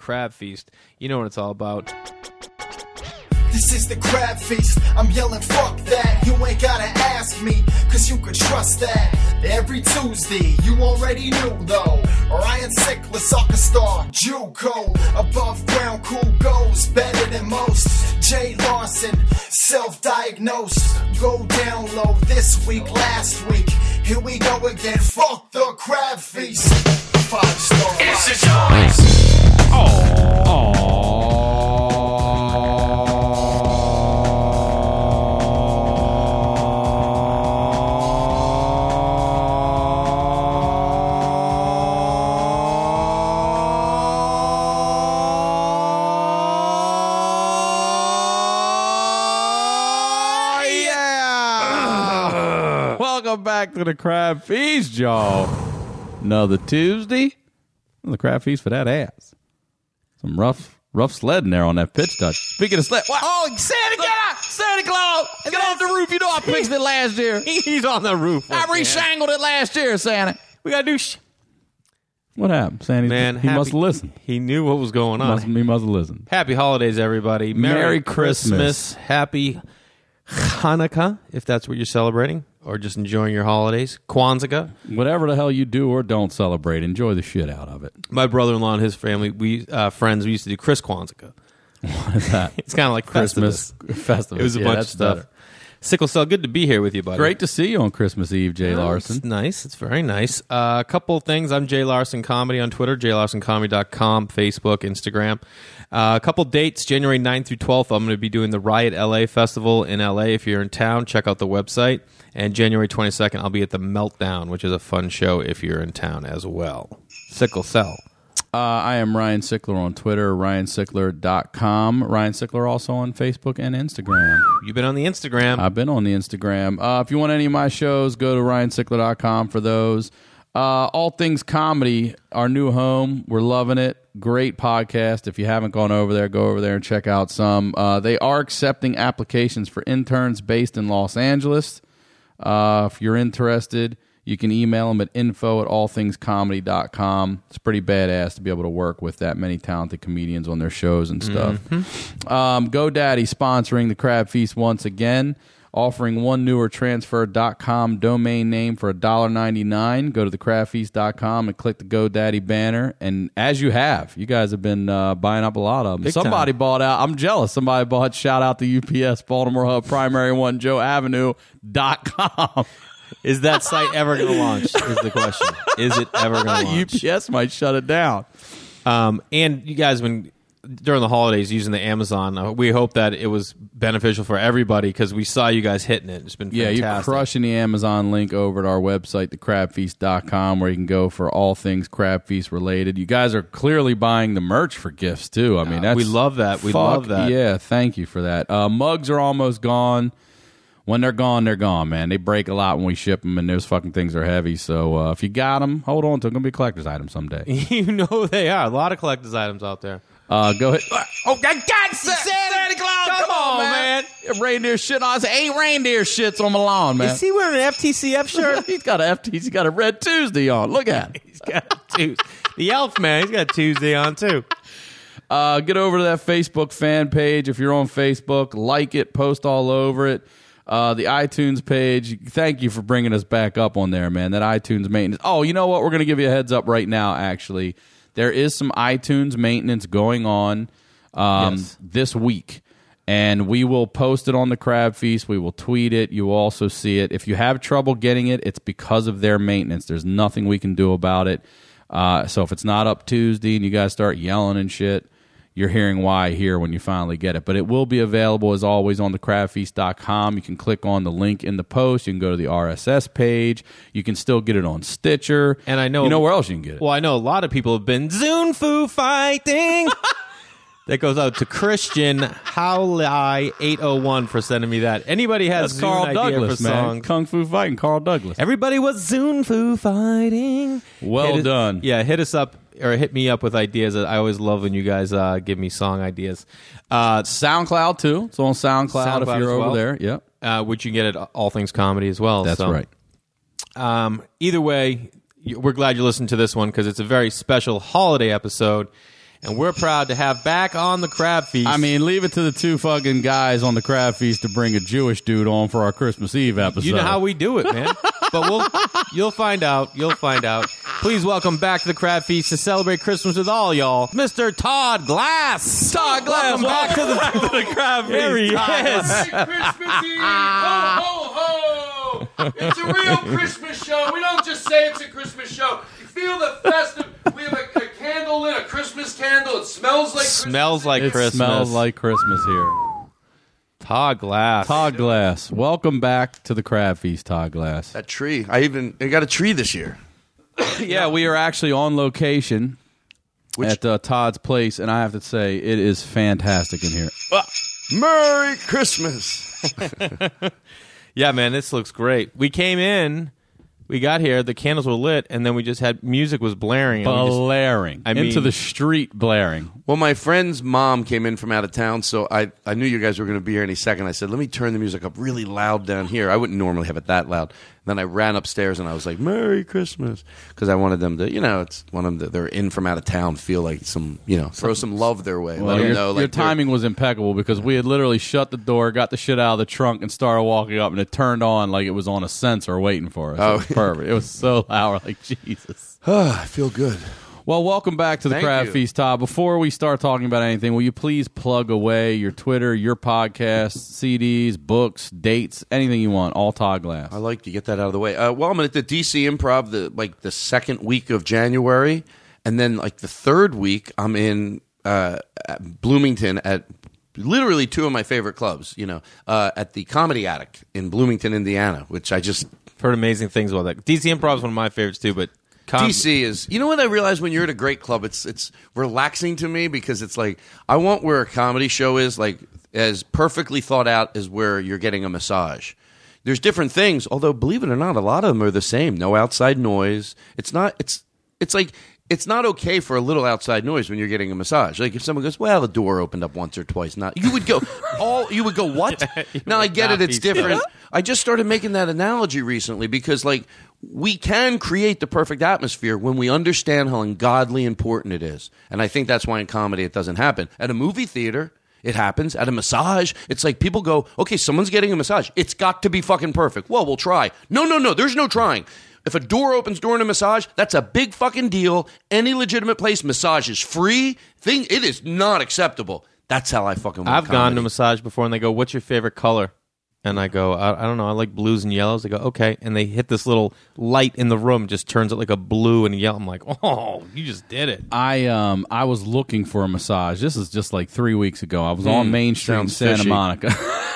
Crab Feast. You know what it's all about. This is the Crab Feast. I'm yelling, fuck that. You ain't gotta ask me, cause you could trust that. Every Tuesday, you already knew though. Ryan Sickler, soccer star, JUCO. Above ground, cool goes, better than most. Jay Larson, self-diagnosed. Go down low this week, last week. Here we go again, fuck the Crab Feast. 5-star. It's a choice. Welcome back to the Crab Feast, y'all. Another Tuesday. The Crab Feast for that ass. Some rough sledding there on that pitch touch. Speaking of sled, Santa, get out! Santa Claus! get off the roof. You know I fixed it last year. He's on the roof. I reshangled it last year, Santa. We gotta do What happened, Santa? Man, he must have listened. He knew what was going on. He must have listened. Happy holidays, everybody. Merry Christmas. Happy Hanukkah, if that's what you're celebrating, or just enjoying your holidays. Kwanzaa. Whatever the hell you do or don't celebrate, enjoy the shit out of it. My brother-in-law and his family, we used to do Chris Kwanzaa. What is that? It's kind of like Christmas Festivus. It was a bunch of stuff. Better. Sickle Cell, good to be here with you, buddy. Great to see you on Christmas Eve, Jay Larson. It's nice. It's very nice. A couple of things. I'm Jay Larson Comedy on Twitter, jlarsoncomedy.com, Facebook, Instagram. A couple dates, January 9th through 12th, I'm going to be doing the Riot LA Festival in LA. If you're in town, check out the website. And January 22nd, I'll be at the Meltdown, which is a fun show if you're in town as well. Sickle Cell. I am Ryan Sickler on Twitter, ryansickler.com. Ryan Sickler also on Facebook and Instagram. You've been on the Instagram. I've been on the Instagram. If you want any of my shows, go to ryansickler.com for those. All Things Comedy, our new home. We're loving it. Great podcast. If you haven't gone over there, go over there and check out some. They are accepting applications for interns based in Los Angeles. If you're interested, you can email them at info@allthingscomedy.com. It's pretty badass to be able to work with that many talented comedians on their shows and stuff. Mm-hmm. GoDaddy sponsoring the Crab Feast once again, offering one newer transfer.com domain name for $1.99. Go to thecrabfeast.com and click the GoDaddy banner. And as you guys have been buying up a lot of them. Somebody bought out. I'm jealous. Somebody bought, shout out to UPS, Baltimore Hub, Primary One, Joe Avenue.com. Is that site ever going to launch, is the question. Is it ever going to launch? UPS might shut it down. And you guys, when during the holidays using the Amazon, we hope that it was beneficial for everybody because we saw you guys hitting it. It's been fantastic. Yeah, you're crushing the Amazon link over at our website, thecrabfeast.com, where you can go for all things Crab Feast related. You guys are clearly buying the merch for gifts, too. I mean, we love that. We love that. Yeah, thank you for that. Mugs are almost gone. When they're gone, man. They break a lot when we ship them, and those fucking things are heavy. So if you got them, hold on to them. Going to be a collector's item someday. You know they are. A lot of collector's items out there. Go ahead. Oh, God, Santa Claus, come on, man. Reindeer shit on us. 8 reindeer shits on my lawn, man. Is he wearing an FTCF shirt? He's got a Red Tuesday on. Look at him. He's got Tuesday. The elf, man, he's got Tuesday on, too. Get over to that Facebook fan page. If you're on Facebook, like it, post all over it. The iTunes page, thank you for bringing us back up on there, man. That iTunes maintenance. Oh, you know what? We're going to give you a heads up right now, actually. There is some iTunes maintenance going on this week, and we will post it on the Crab Feast. We will tweet it. You will also see it. If you have trouble getting it, it's because of their maintenance. There's nothing we can do about it. So if it's not up Tuesday and you guys start yelling and shit, you're hearing why here when you finally get it. But it will be available, as always, on thecrabfeast.com. You can click on the link in the post. You can go to the RSS page. You can still get it on Stitcher. And I know... You know where else you can get it? Well, I know a lot of people have been Zune Fu fighting. That goes out to Christian Howlai801 for sending me that. Anybody has That's Carl Zune Douglas, idea for man. songs? Kung Fu Fighting, Carl Douglas. Everybody was Zune Fu fighting. Well done. Yeah, hit us up. Or hit me up with ideas. I always love when you guys give me song ideas. SoundCloud, too. It's on SoundCloud if you're over there. Yep. Which you can get at All Things Comedy as well. That's right. Either way, we're glad you listened to this one because it's a very special holiday episode. and we're proud to have back on the Crab Feast. I mean, leave it to the two fucking guys on the Crab Feast to bring a Jewish dude on for our Christmas Eve episode. you know how we do it, man. But you'll find out. You'll find out. Please welcome back to the Crab Feast to celebrate Christmas with all y'all, Mr. Todd Glass. Todd Glass, welcome back to the Crab Feast. There he Todd. is. Christmas Eve! Ho, ho, ho! It's a real Christmas show. We don't just say it's a Christmas show. You feel the festive. We have a candle lit, a Christmas candle. It smells like Smells like It Christmas. smells like Christmas here. Todd Glass. Todd Glass, welcome back to the Crab Feast, Todd Glass. That tree. I got a tree this year. Yeah, we are actually on location at Todd's place, and I have to say, it is fantastic in here. Merry Christmas. Yeah, man, this looks great. We came in, we got here, the candles were lit, and then we just had music was blaring. And we just- Blaring. I mean- into the street blaring. Well, my friend's mom came in from out of town, so I knew you guys were going to be here any second. I said, let me turn the music up really loud down here. I wouldn't normally have it that loud. Then I ran upstairs and I was like, Merry Christmas. Because I wanted them to, it's one of them, they're in from out of town, feel like some, throw some love their way. Well, Let them your, know. your Like timing was impeccable because we had literally shut the door, got the shit out of the trunk, and started walking up, and it turned on like it was on a sensor waiting for us. Oh. It was perfect. It was so loud. We're like, Jesus. I feel good. Well, welcome back to the Thank Crab you. Feast, Todd. Before we start talking about anything, will you please plug away your Twitter, your podcast, CDs, books, dates, anything you want? All Todd Glass. I like to get that out of the way. Well, I'm at the DC Improv the second week of January, and then like the third week I'm in at Bloomington at literally two of my favorite clubs. At the Comedy Attic in Bloomington, Indiana, which I just heard amazing things about that. DC Improv is one of my favorites too, but DC is. You know what I realize when you're at a great club, it's relaxing to me because it's like I want where a comedy show is like as perfectly thought out as where you're getting a massage. There's different things, although believe it or not, a lot of them are the same. No outside noise. It's not. It's like it's not okay for a little outside noise when you're getting a massage. Like if someone goes, "Well, the door opened up once or twice," not you would go. You would go what? Now I get it. It's different. I just started making that analogy recently because like. We can create the perfect atmosphere when we understand how ungodly important it is. And I think that's why in comedy it doesn't happen. At a movie theater, it happens. At a massage, it's like people go, okay, someone's getting a massage. It's got to be fucking perfect. Well, we'll try. No, there's no trying. If a door opens during a massage, that's a big fucking deal. Any legitimate place, massage is free. It is not acceptable. That's how I fucking want I've gone comedy. to massage before, and they go, "What's your favorite color?" And I go, I don't know, I like blues and yellows. They go, okay. And they hit this little light in the room, just turns it like a blue and yellow. I'm like, oh, you just did it. I was looking for a massage. This is just like 3 weeks ago. I was on Main Street in sounds Santa fishy. Monica.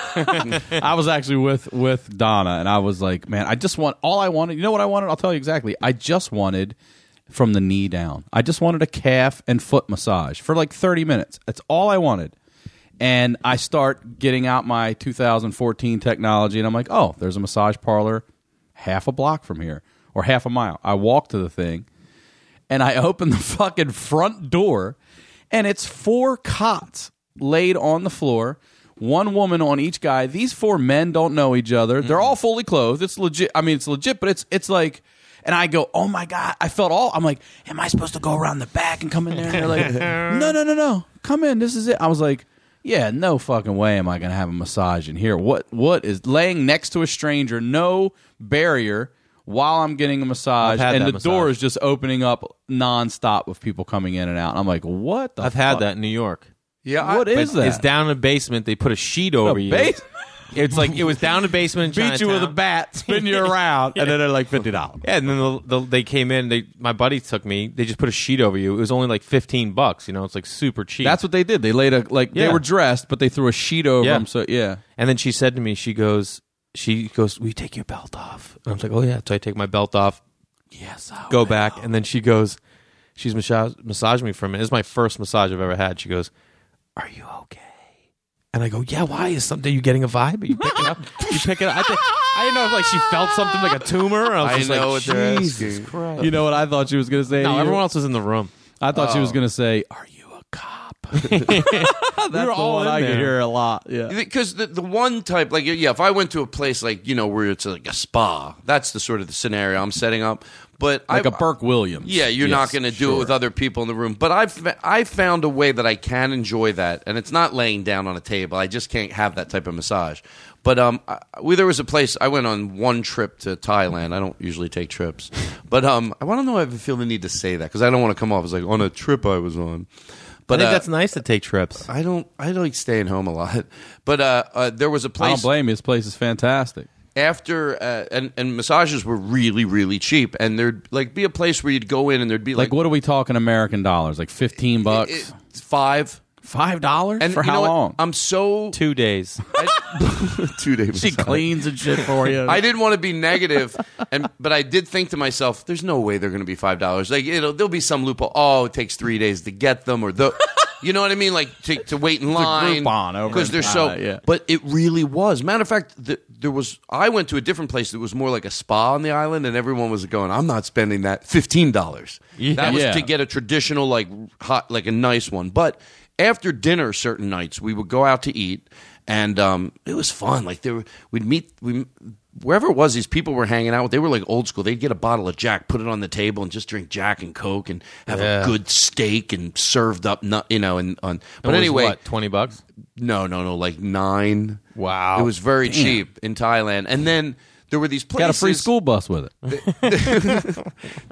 I was actually with Donna, and I was like, man, I just want all I wanted. You know what I wanted? I'll tell you exactly. I just wanted from the knee down. I just wanted a calf and foot massage for like 30 minutes. That's all I wanted. And I start getting out my 2014 technology, and I'm like, oh, there's a massage parlor half a block from here, or half a mile. I walk to the thing, and I open the fucking front door, and it's 4 cots laid on the floor, one woman on each guy. These 4 men don't know each other. They're all fully clothed. It's legit. I mean, it's legit, but it's like... And I go, oh my God. I'm like, am I supposed to go around the back and come in there? And they're like, no. Come in. This is it. I was like, yeah, no fucking way am I going to have a massage in here. What is laying next to a stranger, no barrier while I'm getting a massage, I've had and that the door massage. is just opening up nonstop with people coming in and out. And I'm like, what the I've fuck? had that in New York. Yeah, What is But that? It's down in the basement. They put a sheet over you. base- It's like it was down in the basement in Beat you with a Chinatown. bat, spin you around, and then they're like $50. Yeah, and then they came in. My buddy took me. They just put a sheet over you. It was only like $15. It's like super cheap. That's what they did. They laid they Yeah. were dressed, but they threw a sheet over Yeah. them. So yeah. And then she said to me, she goes, will you take your belt off? And I was like, oh yeah. So I take my belt off. Yes. Go back, and then she goes, she's massaged me for a minute. This is my first massage I've ever had. She goes, "Are you okay?" And I go, "Yeah, why? Is something you getting a vibe? Are you pick it up? You pick it up." I didn't know if like she felt something like a tumor. I was I just know like, what they're Jesus asking. Christ. You know what I thought she was going to say? to No, you? everyone else was in the room. I thought she was going to say, "Are you a cop?" That's the all one in I could there. hear a lot. Yeah. Because the one type, like, yeah, if I went to a place like, where it's like a spa, that's the sort of the scenario I'm setting up. But Like a Burke Williams. Yeah, you're not going to do it with other people in the room. But I've found a way that I can enjoy that, and it's not laying down on a table. I just can't have that type of massage. But there was a place I went on one trip to Thailand. I don't usually take trips, but I want to know if I feel the need to say that because I don't want to come off as like on a trip I was on. But I think that's nice to take trips. I like staying home a lot. But there was a place. I don't blame you. This place is fantastic. After and massages were really, really cheap, and there'd like be a place where you'd go in and there'd be Like, what are we talking American dollars? Like $15? $5. $5 And for you how know what? long? I'm so 2 days. 2 days. She cleans and shit for you. I didn't want to be negative, but I did think to myself, "There's no way they're going to be $5. Like, there'll be some loophole. Oh, it takes 3 days to get them, or you know what I mean? Like to wait in line Groupon over because in they're so. Thailand, yeah. But it really was. Matter of fact, there was. I went to a different place that was more like a spa on the island, and everyone was going, "I'm not spending that $15." That was Yeah. to get a traditional like hot, like a nice one, but. After dinner, certain nights we would go out to eat, and it was fun. Like we'd meet wherever it was. These people were hanging out. They were like old school. They'd get a bottle of Jack, put it on the table, and just drink Jack and Coke, and have a good steak and served up. But anyway, what, $20? no, like $9. Wow. It was very cheap in Thailand, and then. There were these places. Got a free school bus with it.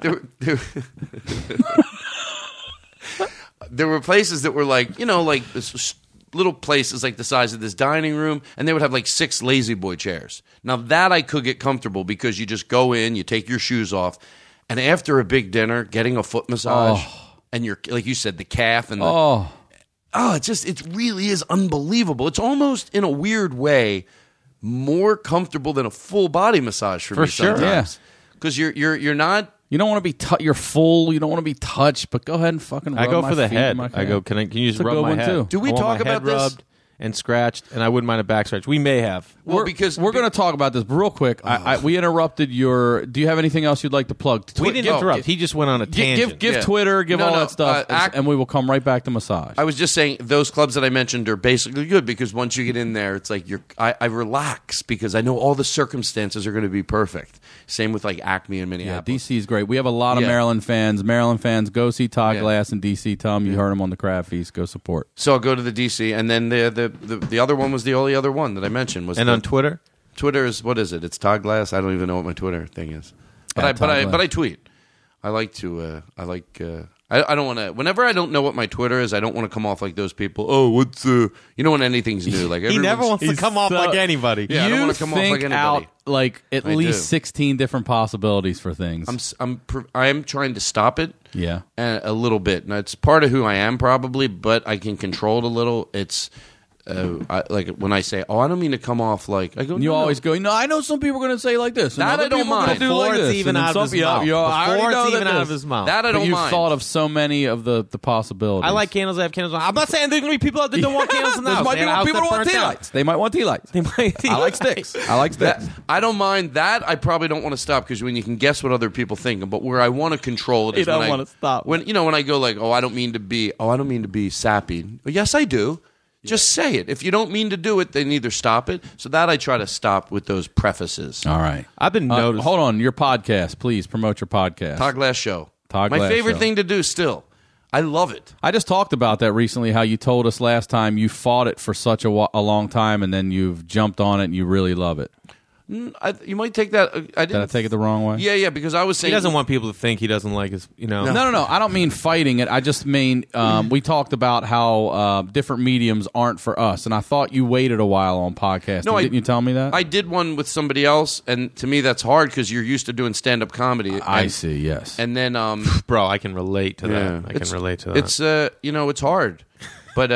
There were places that were like, like little places like the size of this dining room, and they would have like 6 lazy boy chairs. Now that I could get comfortable because you just go in, you take your shoes off, and after a big dinner, getting a foot massage, and you're like you said, the calf and the it really is unbelievable. It's almost in a weird way more comfortable than a full body massage for me sure, sometimes. Because you're not. You don't want to be you're full. You don't want to be touched, but go ahead and fucking rub I go my for the feet head. and my I go, can you just It's a rub good my one, head? too. Do we I want talk my about head this? rubbed and scratched, and I wouldn't mind a back scratch. We may have. Well, we're going to talk about this, but real quick. We interrupted your. Do you have anything else you'd like to plug? We didn't interrupt. He just went on a tangent. Give Yeah. Twitter, give No, all no, that stuff, and we will come right back to massage. I was just saying those clubs that I mentioned are basically good because once you get in there, it's like I relax because I know all the circumstances are going to be perfect. Same with like Acme in Yeah, Minneapolis. DC is great. We have a lot of Yeah. Maryland fans. Maryland fans, go see Todd Yeah. Glass in DC. Tell them you heard him on the Crab Feast. Go support. So I'll go to the DC, and then the other one was the only other one that I mentioned was And on Twitter? Twitter is what is it? It's Todd Glass. I don't even know what my Twitter thing is, but Todd Glass. I tweet. I like to I don't want to. Whenever I don't know what my Twitter is, I don't want to come off like those people. Oh, what's when anything's new? Like He never wants to He's come off so- like anybody. Yeah, I don't you wanna come off think like anybody. out like at I least do. 16 different possibilities for things. I'm trying to stop it. Yeah. A little bit. Now, it's part of who I am probably, but I can control it a little. It's like when I say, "Oh, I don't mean to come off like," I go, You "No, always no." go, no, I know some people are going to say like this. and That other I don't people are gonna mind. do Before like it's this, even and out of some his people- mouth. I already Before know it's even that out this- of his mouth. That I But don't you've mind. thought of so many of the possibilities. I like candles. I have candles on. I'm not saying there's going to be people out there that don't want candles in the There house. might They be have a house people that who want burnt tea down. lights. They might want tea lights. They might tea I like lights. sticks. I like sticks. I don't mind that. I probably don't want to stop because when you can guess what other people think, but where I want to control it is You don't when wanna stop. When when I go like, I don't mean to be sappy. Well, yes, I do. Just say it. If you don't mean to do it, then either stop it. So that I try to stop with those prefaces. All right. I've been noticing. Hold on. Your podcast. Please promote your podcast. Todd Glass Show. Todd My Glass favorite Show. thing to do still. I love it. I just talked about that recently, how you told us last time you fought it for such a long time, and then you've jumped on it and you really love it. You might take that. Did I take it the wrong way? Yeah, because I was saying He doesn't want people to think he doesn't like his, No. I don't mean fighting it. I just mean we talked about how different mediums aren't for us, and I thought you waited a while on podcasting. No, Didn't you tell me that? I did one with somebody else, and to me that's hard because you're used to doing stand-up comedy. I see. Yes. And then, Bro, I can relate to that. yeah, I can relate to that. It's it's hard, but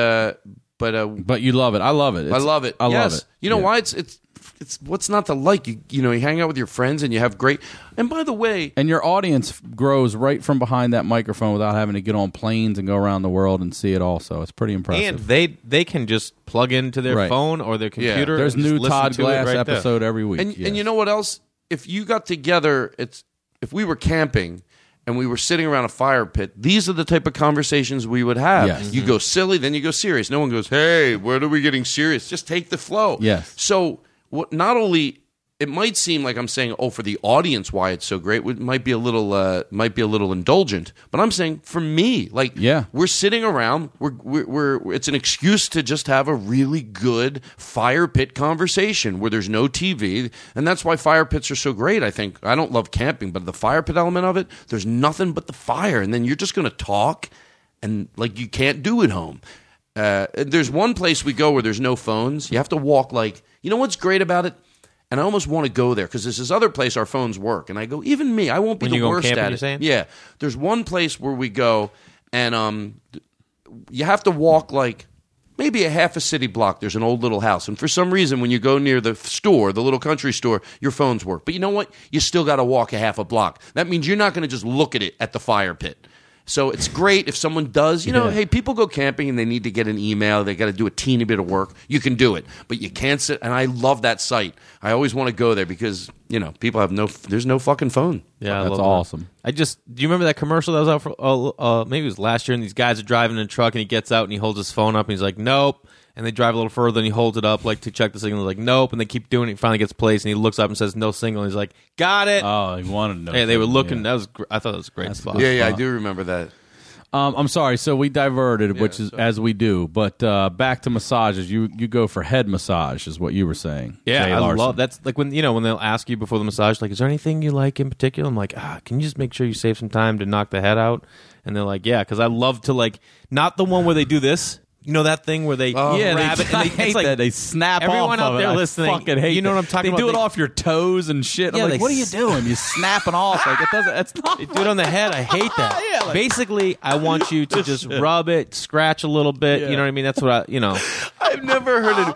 But you love it. I love it. I love it. I love Yes. it. You know Yeah. why? It's what's not to like. You hang out with your friends and you have great. And by the way, And your audience grows right from behind that microphone without having to get on planes and go around the world and see it also. It's pretty impressive. and they can just plug into their Right. phone or their computer. There's and just new listen Todd to it Glass right there. episode every week. and Yes. you know what else? If you got together, if we were camping and we were sitting around a fire pit, these are the type of conversations we would have. Yes. You go silly, then you go serious. No one goes, "Hey, where are we getting serious?" Just take the flow. Yes. So not only it might seem like I'm saying, oh, for the audience, why it's so great. It might be a little indulgent, but I'm saying for me, like, we're sitting around, we're it's an excuse to just have a really good fire pit conversation where there's no TV, and that's why fire pits are so great. I think I don't love camping, but the fire pit element of it, there's nothing but the fire, and then you're just going to talk, and like you can't do at home. There's one place we go where there's no phones. You have to walk like, you know what's great about it? And I almost want to go there because there's this other place our phones work. And I go, even me, I won't be the worst at it. Saying? Yeah. There's one place where we go, and you have to walk like maybe a half a city block. There's an old little house. And for some reason, when you go near the store, the little country store, your phones work. But you know what? You still got to walk a half a block. That means you're not going to just look at it at the fire pit. So it's great if someone does, hey, people go camping and they need to get an email. They got to do a teeny bit of work. You can do it, but you can't sit. And I love that site. I always want to go there because, people have there's no fucking phone. Yeah, that's awesome. Do you remember that commercial that was out for, maybe it was last year, and these guys are driving in a truck and he gets out and he holds his phone up and he's like, nope. And they drive a little further and he holds it up like to check the signal. He's like, nope. And they keep doing it. He finally gets placed and he looks up and says, no signal. And he's like, got it. Oh, he wanted to know. Yeah, they were looking. I thought that was a great spot. Yeah, I do remember that. I'm sorry. So we diverted, which is as we do. But back to massages. You go for head massage, is what you were saying. Yeah, Jay I Larson. love that's like when they'll ask you before the massage, like, is there anything you like in particular? I'm like, can you just make sure you save some time to knock the head out? And they're like, yeah, because I love to not the one where they do this. You know that thing where they grab it and I hate that they snap everyone off out of there it. listening. I fucking hate you know that. what I'm talking they about? Do it off your toes and shit. Yeah, I'm like, what are you doing? You snapping off like it doesn't. That's not. They do it on the head. I hate that. Basically, I want you to just rub it, scratch a little bit. You know what I mean? That's what I've never heard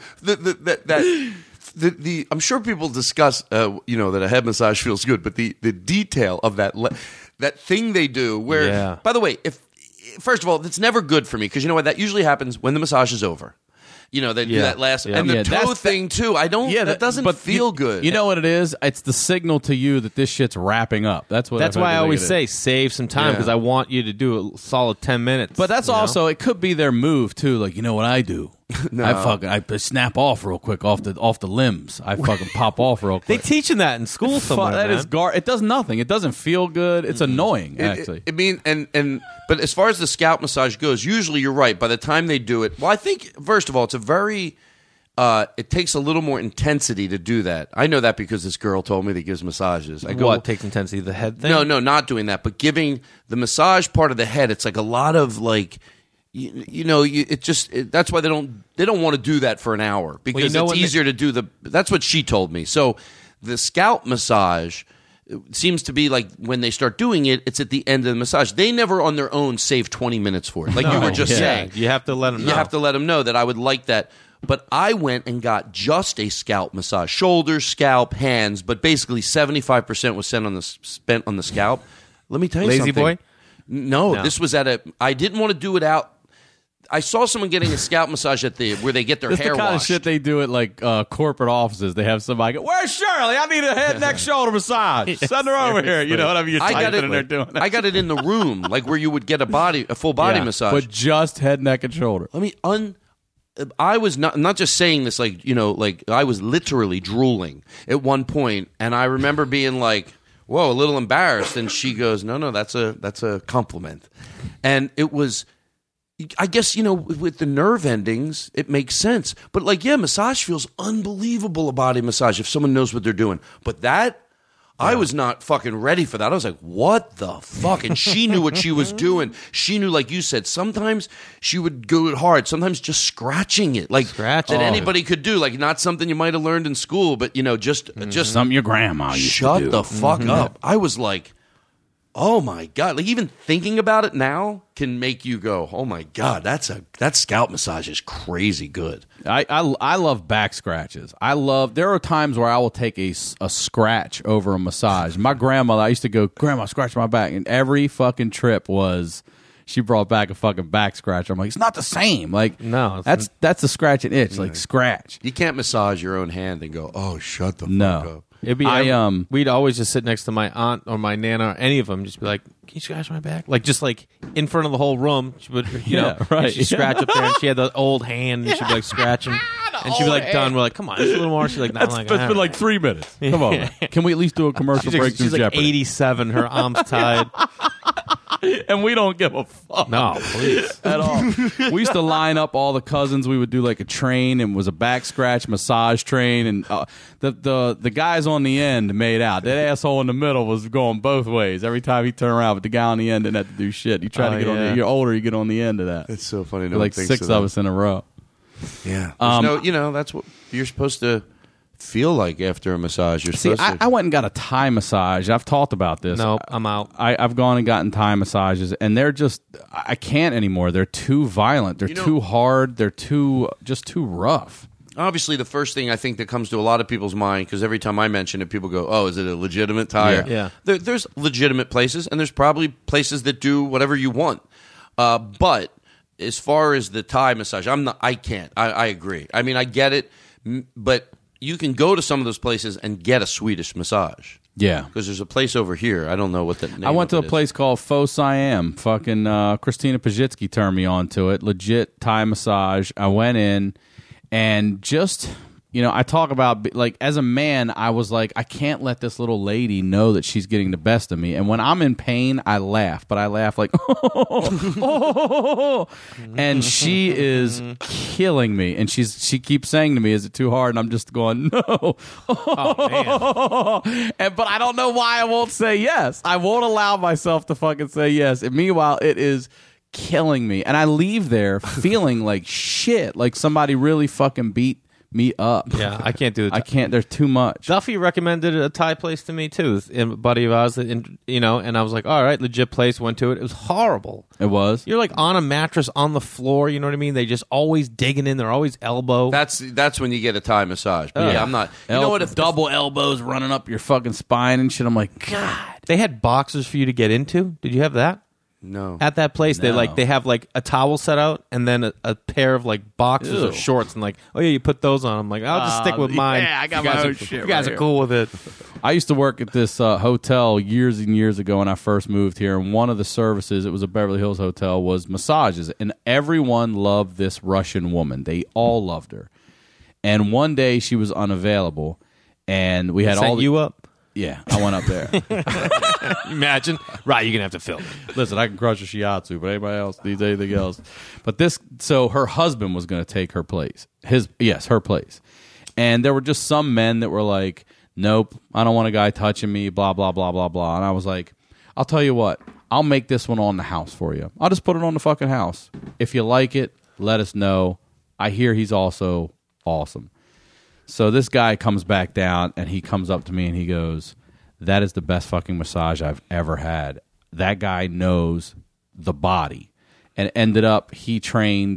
it. I'm sure people discuss, that a head massage feels good, but the detail of that thing they do, where, by the way, first of all, it's never good for me because you know what? That usually happens when the massage is over. They do that last and the toe thing too. I don't. That doesn't feel good. You know what it is? It's the signal to you that this shit's wrapping up. That's why I always say save some time because I want you to do a solid 10 minutes. But that's also it could be their move too. Like, you know what I do? No. I snap off real quick off the limbs. I fucking pop off real quick. They teaching that in school somewhere. That is it does nothing. It doesn't feel good. It's annoying actually. But as far as the scalp massage goes, usually you're right. By the time they do it, well, I think first of all, it's a very it takes a little more intensity to do that. I know that because this girl told me that gives massages. I go, what takes intensity? The head thing? No, not doing that. But giving the massage part of the head, it's like a lot of like. That's why they don't want to do that for an hour because it's easier to do that's what she told me. So the scalp massage seems to be like when they start doing it, it's at the end of the massage. They never on their own save 20 minutes for it. Like you were just saying. You have to let them know. You have to let them know that I would like that. But I went and got just a scalp massage. Shoulders, scalp, hands, but basically 75% was spent on the scalp. Let me tell you something. Lazy boy? No, this was I didn't want to do it out. I saw someone getting a scalp massage where they get their hair washed. That's the kind of shit they do at like corporate offices. They have somebody go, "Where's Shirley? I need a head, neck, shoulder massage. Send her over here." You know what I mean? I got it in the room, like where you would get a full body massage, but just head, neck, and shoulder. I was not just saying this like I was literally drooling at one point, and I remember being like, "Whoa," a little embarrassed, and she goes, "No, that's a compliment," and it was. I guess, with the nerve endings, it makes sense. But, massage feels unbelievable, a body massage, if someone knows what they're doing. But that, I was not fucking ready for that. I was like, what the fuck? And she knew what she was doing. She knew, like you said, sometimes she would go hard. Sometimes just scratching it. Like, that anybody could do. Like, not something you might have learned in school, but, just something your grandma used to do. Shut the fuck up. I was like... Oh my God! Like even thinking about it now can make you go, "Oh my God, that scalp massage is crazy good." I love back scratches. There are times where I will take a scratch over a massage. My grandmother, I used to go, "Grandma, scratch my back," and every fucking trip she brought back a fucking back scratch. I'm like, it's not the same. Like, no, that's a scratch and itch. Like scratch. You can't massage your own hand and go, "Oh, shut the fuck up." It'd be, we'd always just sit next to my aunt or my nana or any of them, just be like, "Can you scratch my back?" Like just like in front of the whole room, she would, she'd scratch up there, and she had the old hand, and she'd be like scratching. And she'd be like, done. We're like, come on, just a little more. She's like, nah, It's been like 3 minutes. Come on, man. Can we at least do a commercial break through she's like Jeopardy? 87. Her arm's tied. And we don't give a fuck. No, please. At all. We used to line up all the cousins. We would do like a train, and it was a back scratch massage train, and the guys on the end made out. That asshole in the middle was going both ways every time he turned around, but the guy on the end didn't have to do shit. You try to get on the, you're older, you get on the end of that. It's so funny. No Like one thinks 6 of of us in a row. Yeah. That's what you're supposed to feel like after a massage. You're See, supposed to. I went and got a Thai massage. I've talked about this. Nope, I'm out. I've gone and gotten Thai massages, and they're just, I can't anymore. They're too violent. They're too hard. They're too rough. Obviously, the first thing I think that comes to a lot of people's mind, because every time I mention it, people go, "Oh, is it a legitimate Thai?" Yeah. There's legitimate places, and there's probably places that do whatever you want. But as far as the Thai massage, I can't. I agree. I mean, I get it, but you can go to some of those places and get a Swedish massage. Yeah. Because there's a place over here. I don't know what the name I went to a of it is. place called Faux Siam. Fucking Christina Pajitsky turned me on to it. Legit Thai massage. I went in and just, I talk about, like, as a man, I was like, I can't let this little lady know that she's getting the best of me. And when I'm in pain, I laugh. But I laugh like, and she is killing me. And she keeps saying to me, is it too hard? And I'm just going, no. Oh, man. But I don't know why I won't say yes. I won't allow myself to fucking say yes. And meanwhile, it is killing me. And I leave there feeling like shit, like somebody really fucking beat me up. Yeah, I can't do it. I can't. There's too much. Duffy recommended a Thai place to me too, a buddy of ours. And I was like, all right, legit place. Went to it. It was horrible. It was. You're like on a mattress on the floor. You know what I mean? They just always digging in. They're always elbow. That's when you get a Thai massage. But yeah, I'm not. You know what? If double elbows running up your fucking spine and shit, I'm like, God. They had boxes for you to get into. Did you have that? No. At that place, No. they have like a towel set out and then a pair of like boxers Ew. or shorts and like, oh yeah, you put those on. I'm like, I'll just stick with mine. yeah, I got you guys my own are, shit You guys right are cool with it. I used to work at this hotel years and years ago when I first moved here, and one of the services, it was a Beverly Hills hotel, was massages, and everyone loved this Russian woman. They all loved her. And one day she was unavailable, and we had all you up. Yeah, I went up there. Imagine, right? You're gonna have to film it. Listen, I can crush a shiatsu, but anybody else needs anything else. But so her husband was going to take her place. Her place. And there were just some men that were like, nope, I don't want a guy touching me, blah, blah, blah, blah, blah. And I was like, I'll tell you what, I'll make this one on the house for you. I'll just put it on the fucking house. If you like it, let us know. I hear he's also awesome. So this guy comes back down, and he comes up to me, and he goes, that is the best fucking massage I've ever had. That guy knows the body. And ended up, he trained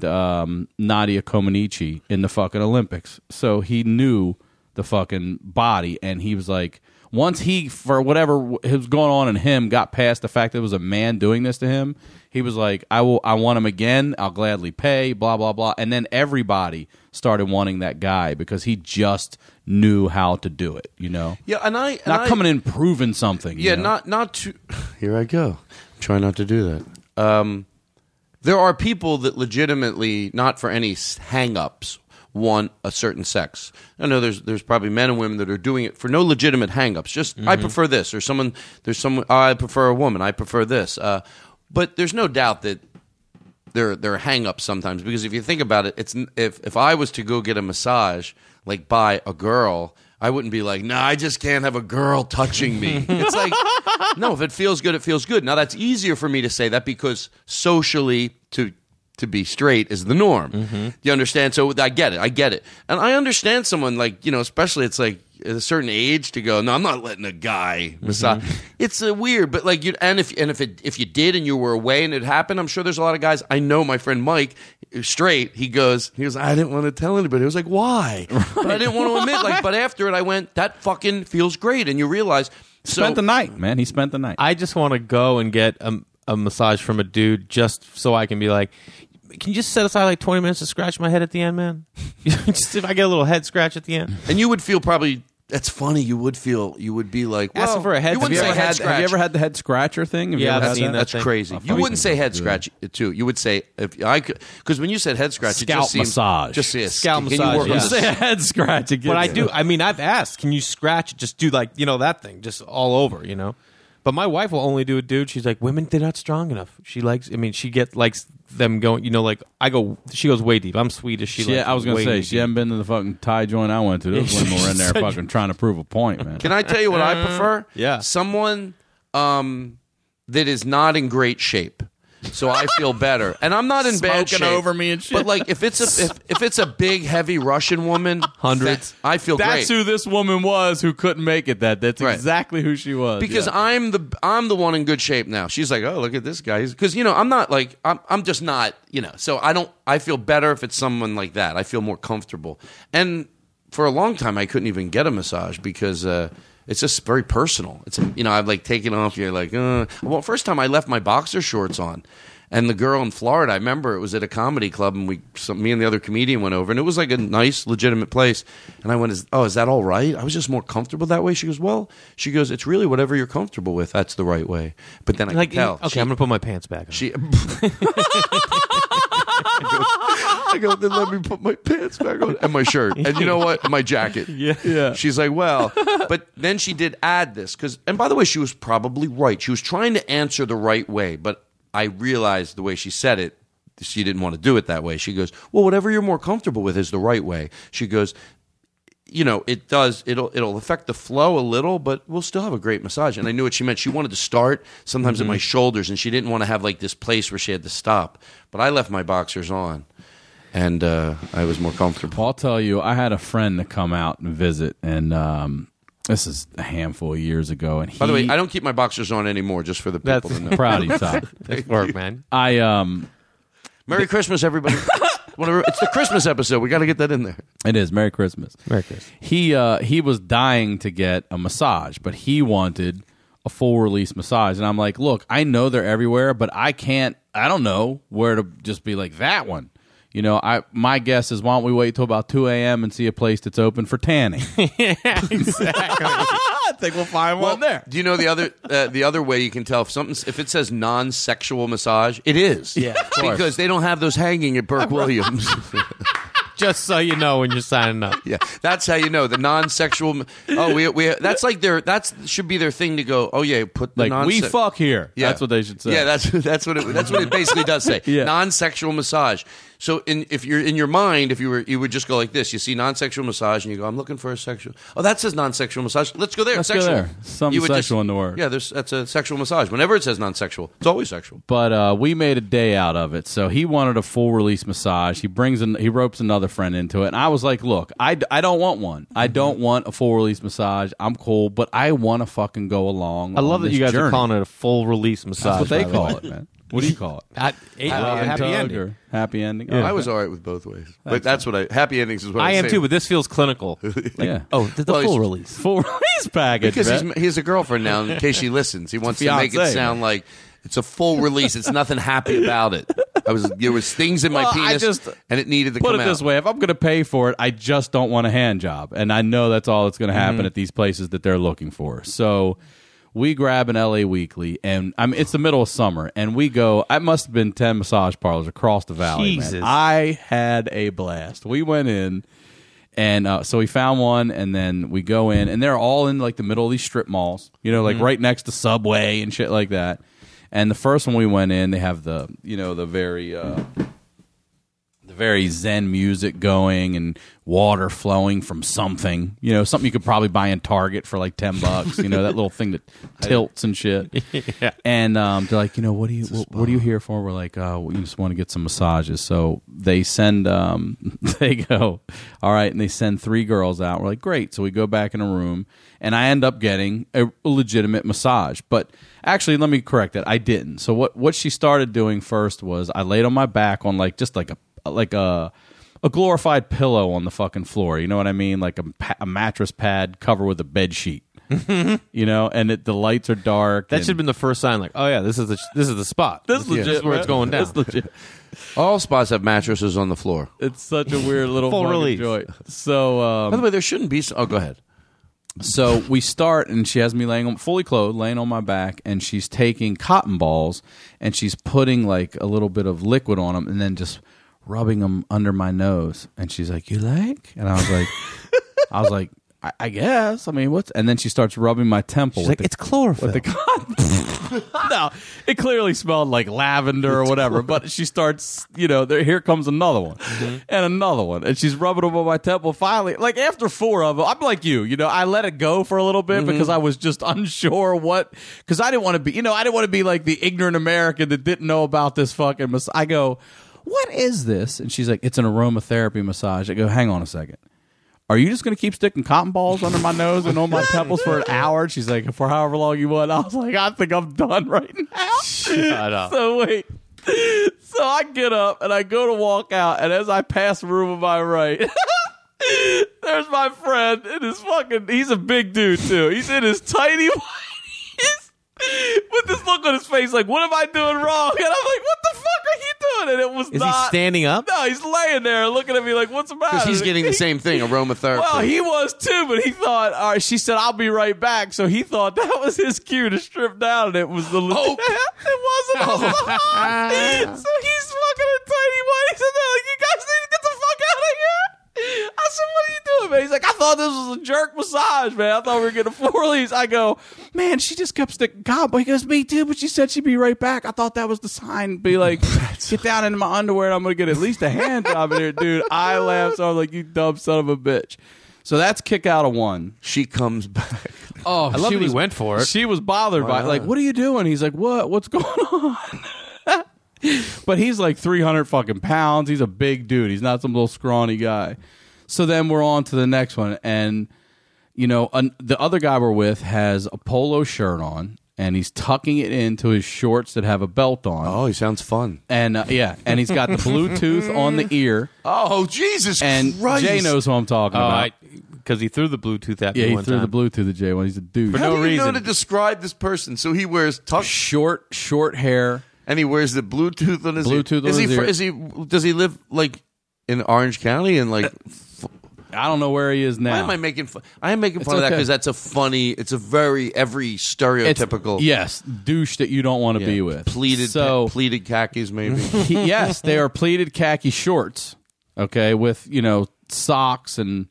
Nadia Comaneci in the fucking Olympics. So he knew the fucking body, and he was like, once he, for whatever was going on in him, got past the fact that it was a man doing this to him, he was like, I want him again, I'll gladly pay, blah, blah, blah. And then everybody started wanting that guy because he just knew how to do it, Yeah, and Not coming in proving something. Yeah, not to. Here I go. Try not to do that. There are people that legitimately, not for any hang-ups, want a certain sex. I know there's probably men and women that are doing it for no legitimate hang-ups. Just I prefer this, or there's someone I prefer a woman. I prefer this. But there's no doubt that there are hang-ups sometimes, because if you think about it, it's if I was to go get a massage like by a girl, I wouldn't be like, I just can't have a girl touching me. It's like, no, if it feels good, it feels good. Now that's easier for me to say that because socially to be straight is the norm. You understand? So I get it. And I understand someone like, especially it's like at a certain age to go, no, I'm not letting a guy massage. It's weird, but like if you did and you were away and it happened, I'm sure there's a lot of guys. I know my friend Mike, straight, he goes, I didn't want to tell anybody. I was like, why? Right. But I didn't want to admit, but after it I went, that fucking feels great. And you realize Spent the night, man. He spent the night. I just want to go and get a massage from a dude just so I can be like, can you just set aside like 20 minutes to scratch my head at the end, man? Just if I get a little head scratch at the end. And you would feel probably That's funny. You would be like, well, Asking for a head you wouldn't scratch. say head scratch. Have you ever had the head scratcher thing? Have you Yeah, ever I've had seen that. That's thing. crazy. You wouldn't say head scratch too. You would say if I could, because when you said head scratch, it Scalp just seems, massage. Just say a Scalp can you massage, work yeah. on Say the- a head scratch again. But I do. I mean, I've asked, can you scratch it? Just do like, that thing, just all over, But my wife will only do it, dude. She's like, women, they're not strong enough. She likes, she likes them going, like, she goes way deep. I'm Swedish. She likes I was going to way say, deep. she hadn't been to the fucking Thai joint I went to. Those women were in there fucking trying to prove a point, man. Can I tell you what I prefer? Yeah. Someone that is not in great shape. So I feel better, and I'm not in bad Smoking shape. over me and shit. But like, if it's a big, heavy Russian woman, Hundreds. I feel That's great who this woman was who couldn't make it. That's Right. exactly who she was. because yeah. I'm the one in good shape now. She's like, oh, look at this guy, because I'm not like I'm just not So I feel better if it's someone like that. I feel more comfortable, and for a long time I couldn't even get a massage because. It's just very personal. It's I've like taken off. You're like, well, first time I left my boxer shorts on, and the girl in Florida. I remember it was at a comedy club, and me and the other comedian went over, and it was like a nice, legitimate place. And I went, is that all right? I was just more comfortable that way. She goes, it's really whatever you're comfortable with. That's the right way. But then I Like, could tell. okay, I'm going to put my pants back on. She. I go, then let me put my pants back on and my shirt. And you know what? My jacket. Yeah. She's like, well, but then she did add this and by the way, she was probably right. She was trying to answer the right way, but I realized the way she said it, she didn't want to do it that way. She goes, well, whatever you're more comfortable with is the right way. She goes, it'll affect the flow a little, but we'll still have a great massage. And I knew what she meant. She wanted to start sometimes at my shoulders, and she didn't want to have like this place where she had to stop. But I left my boxers on, and I was more comfortable. I'll tell you, I had a friend to come out and visit, and this is a handful of years ago. And By the way, I don't keep my boxers on anymore, just for the people to know. proud of you, Todd. Nice work, man. Merry Christmas, everybody. It's the Christmas episode. We got to get that in there. It is Merry Christmas. Merry Christmas. He was dying to get a massage, but he wanted a full release massage, and I'm like, look, I know they're everywhere, but I don't know where to just be like that one. My guess is, why don't we wait till about 2 a.m. and see a place that's open for tanning? Exactly. I think we'll find one there. Do you know the other way you can tell if it says non-sexual massage? It is. Yeah, of course. Because they don't have those hanging at Burke Williams. Just so you know when you're signing up. Yeah, that's how you know the non-sexual. Oh, we that's like that should be their thing to go. Oh yeah, put the Like, we fuck here. Yeah. That's what they should say. Yeah, that's what it basically does say. Yeah. Non-sexual massage. So if you're in your mind, if you would just go like this, you see non-sexual massage, and you go, I'm looking for a sexual. Oh, that says non-sexual massage. Let's go there. Let's sexual. go there. Something You would sexual in the word. Yeah, that's a sexual massage. Whenever it says non-sexual, it's always sexual. But we made a day out of it. So he wanted a full release massage. He ropes another friend into it, and I was like, look, I don't want one. I don't want a full release massage. I'm cool, but I want to fucking go along. I love on that you this guys are journey. calling it a full release massage. That's what they by the call way. it, man. What do you call it? Happy Tug ending. or happy ending. I was all right with both ways, but that's what happy endings is what I am say. too, but this feels clinical. yeah. Oh, the Well, full he's- release. Full release package. Because man. he has a girlfriend now. In case she listens, he wants to make it fiancé, sound like it's a full release. It's nothing happy about it. There was things in my Well, I penis, just- and it needed to Put come it out. this way: if I'm going to pay for it, I just don't want a hand job, and I know that's all that's going to happen at these places that they're looking for. So we grab an LA Weekly, and it's the middle of summer, and we go. I must have been 10 massage parlors across the valley. Jesus. Man. I had a blast. We went in. And so we found one, and then we go in, and they're all in like the middle of these strip malls, like right next to Subway and shit like that. And the first one we went in, they have the very zen music going and water flowing from something, something you could probably buy in Target for like $10, that little thing that tilts and shit. Yeah. And they're like, what are you here for? We're like, we just want to get some massages. So they send, they go, all right, and they send 3 girls out. We're like, great. So we go back in a room, and I end up getting a legitimate massage. But actually, let me correct that. I didn't. So what she started doing first was I laid on my back on just like a glorified pillow on the fucking floor. You know what I mean? Like a mattress pad covered with a bed sheet. And the lights are dark. That should have been the first sign. Like, oh yeah, this is the spot. This is legit, This is where man. it's going down. That's legit. All spots have mattresses on the floor. It's such a weird little Full fucking release. joint. So By the way, there shouldn't be. Oh, go ahead. So we start, and she has me fully clothed, laying on my back, and she's taking cotton balls, and she's putting like a little bit of liquid on them, and then just rubbing them under my nose. And she's like, "You like?" And I was like, I guess. I mean, what's? And then she starts rubbing my temple. She's like, "It's chlorophyll." With the cotton. No, it clearly smelled like lavender or whatever. But she starts, here comes another one and another one, and she's rubbing them on my temple. Finally, like after 4 of them, I'm like you. I let it go for a little bit because I was just unsure because I didn't want to be, I didn't want to be like the ignorant American that didn't know about this fucking massage. I go, "What is this?" And she's like, "It's an aromatherapy massage." I go, "Hang on a second. Are you just going to keep sticking cotton balls under my nose and on my temples for an hour?" She's like, "For however long you want." I was like, "I think I'm done right now." Shut up. So wait. So I get up and I go to walk out, and as I pass the room on my right, there's my friend and he's a big dude too. He's in his tiny with this look on his face like, "What am I doing wrong?" And I'm like, "What the fuck are you doing?" And it was Is he standing up? No, he's laying there looking at me like, "What's the matter?" Because he's getting the same thing, aromatherapy. Well, he was too, but he thought, all right, she said, "I'll be right back." So he thought that was his cue to strip down, and it was the... Oh. It wasn't. So he's fucking a tiny one. He's in there like, "You guys need to get the fuck out of here." I said, "What are you doing, man?" He's like, "I thought this was a jerk massage, man. I thought we were getting 4 leaves." I go, "Man, she just kept sticking cotton." He goes, "Me too, but she said she'd be right back. I thought that was the sign. Be like, get down into my underwear and I'm going to get at least a hand job in here." Dude, I laughed. So I was like, "You dumb son of a bitch." So that's kick out of 1. She comes back. Oh, I love that he went for it. She was bothered by it. Like, "What are you doing?" He's like, "What's going on?" But he's like 300 fucking pounds. He's a big dude. He's not some little scrawny guy. So then we're on to the next one. And, the other guy we're with has a polo shirt on, and he's tucking it into his shorts that have a belt on. Oh, he sounds fun. And, and he's got the Bluetooth on the ear. Oh, Jesus And Christ. Jay knows who I'm talking about. Because he threw the Bluetooth at me Yeah, he one threw time. the Bluetooth at Jay when he's a dude. How do you know reason. to describe this person? So he wears Short hair. and he wears the Bluetooth on his Bluetooth ear. on his ear. Does he live like in Orange County and like? I don't know where he is now. Why am I making fun? I am making fun of that okay. because that's a funny. It's a every stereotypical. Yes, douche that you don't want to be with. pleated khakis, maybe. Yes, they are pleated khaki shorts. Okay, with socks and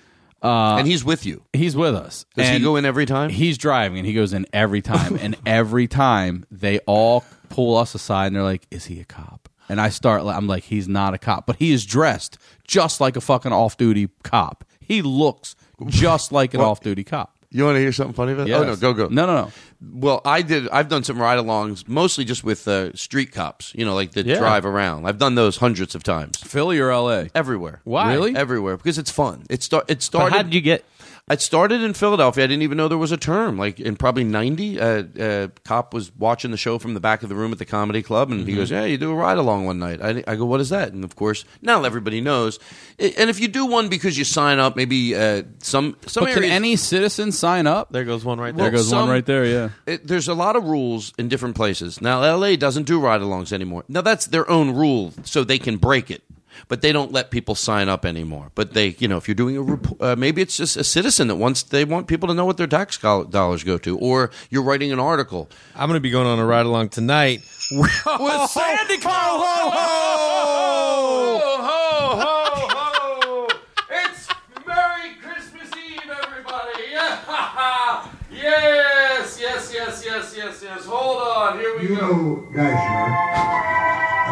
he's with you. he's with us. Does he And go in every time? He's driving, and he goes in every time. And every time they all pull us aside, and they're like, "Is he a cop?" And I'm like, "He's not a cop, but he is dressed just like a fucking off-duty cop. He looks just like an off-duty cop." You want to hear something funny about? Yes. Oh no, go. No. Well, I've done some ride-alongs, mostly just with street cops. Like that drive around. I've done those hundreds of times. Philly or L.A.? Everywhere. Why? Really? Everywhere, because it's fun. It But started. how did you get... It started in Philadelphia. I didn't even know there was a term. Like in probably 90, a cop was watching the show from the back of the room at the comedy club, and he goes, "Yeah, you do a ride along one night." I go, "What is that?" And of course, now everybody knows. And if you do one because you sign up, maybe some But areas. can any citizen sign up? There goes one right there. There goes one right there, yeah. There's a lot of rules in different places. Now, LA doesn't do ride-alongs anymore. Now, that's their own rule, so they can break it. But they don't let people sign up anymore. But they, if you're doing a report, maybe it's just a citizen that they want people to know what their tax dollars go to, or you're writing an article. I'm going to be going on a ride along tonight With Sandy Ho, ho, Ho, ho, ho! It's Merry Christmas Eve, everybody! Yes. Hold on, here we You go. know Geisler,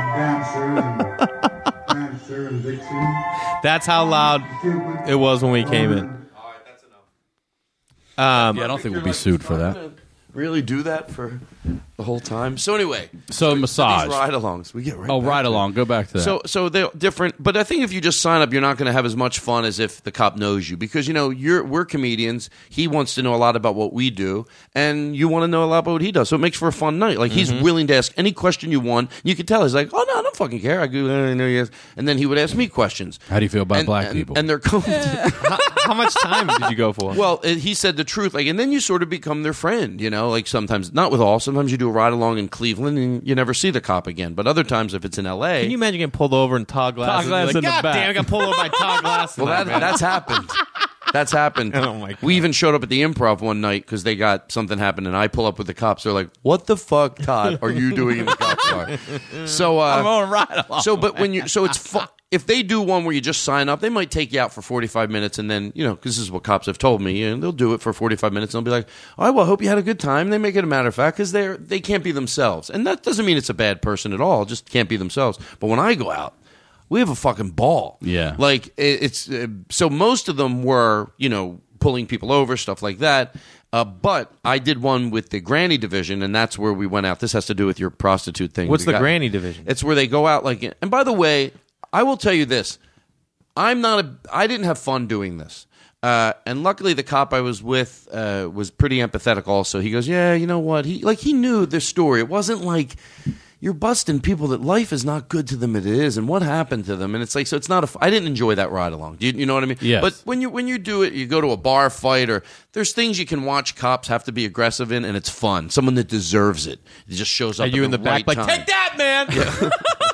Dancer and Dixon. That's how loud it was when we came in. All right, that's enough. Yeah, I don't think we'll be sued for that. Really do that for the whole time? So anyway, So massage. these ride-alongs, we get right Oh, back ride to it. along. Go back to that. So they're different, but I think if you just sign up, you're not going to have as much fun as if the cop knows you, because we're comedians. He wants to know a lot about what we do, and you want to know a lot about what he does. So it makes for a fun night. Like he's willing to ask any question you want. You can tell he's like, "Oh no, I don't fucking care." I go, "I know yes," and then he would ask me questions. How do you feel about And- black and- people? And they're going. How much time did you go for? Well, he said the truth, and then you sort of become their friend, like sometimes, not with all, sometimes you do a ride-along in Cleveland and you never see the cop again, but other times if it's in L.A. Can you imagine getting pulled over in Todd Glass? Todd Glass like, in the God back. damn, I got pulled over by Todd Glass. well, tonight, man." that's happened. That's happened. Oh, my God. We even showed up at the Improv one night because they got something happened, and I pull up with the cops. They're like, "What the fuck, Todd, are you doing in the cop car?" So I'm on a ride along. So, but when you, so it's if they do one where you just sign up, they might take you out for 45 minutes, and then because this is what cops have told me, and they'll do it for 45 minutes, and they'll be like, "All right, well, I hope you had a good time." And they make it a matter of fact because they can't be themselves, and that doesn't mean it's a bad person at all. Just can't be themselves. But when I go out, we have a fucking ball. Yeah. Like it's so most of them were pulling people over, stuff like that. But I did one with the granny division, and that's where we went out. This has to do with your prostitute thing. What's the granny division? It's where they go out and by the way, I will tell you this. I didn't have fun doing this. And luckily the cop I was with was pretty empathetic also. He goes, "Yeah, you know what?" He knew this story. It wasn't like you're busting people that life is not good to them. It is, and what happened to them. And it's like, so it's not I didn't enjoy that ride along. You know what I mean? Yes. But when you do it, you go to a bar fight, or there's things you can watch cops have to be aggressive in, and it's fun. Someone that deserves it. It just shows up. Are you at in the back right like, time. "Take that, man"?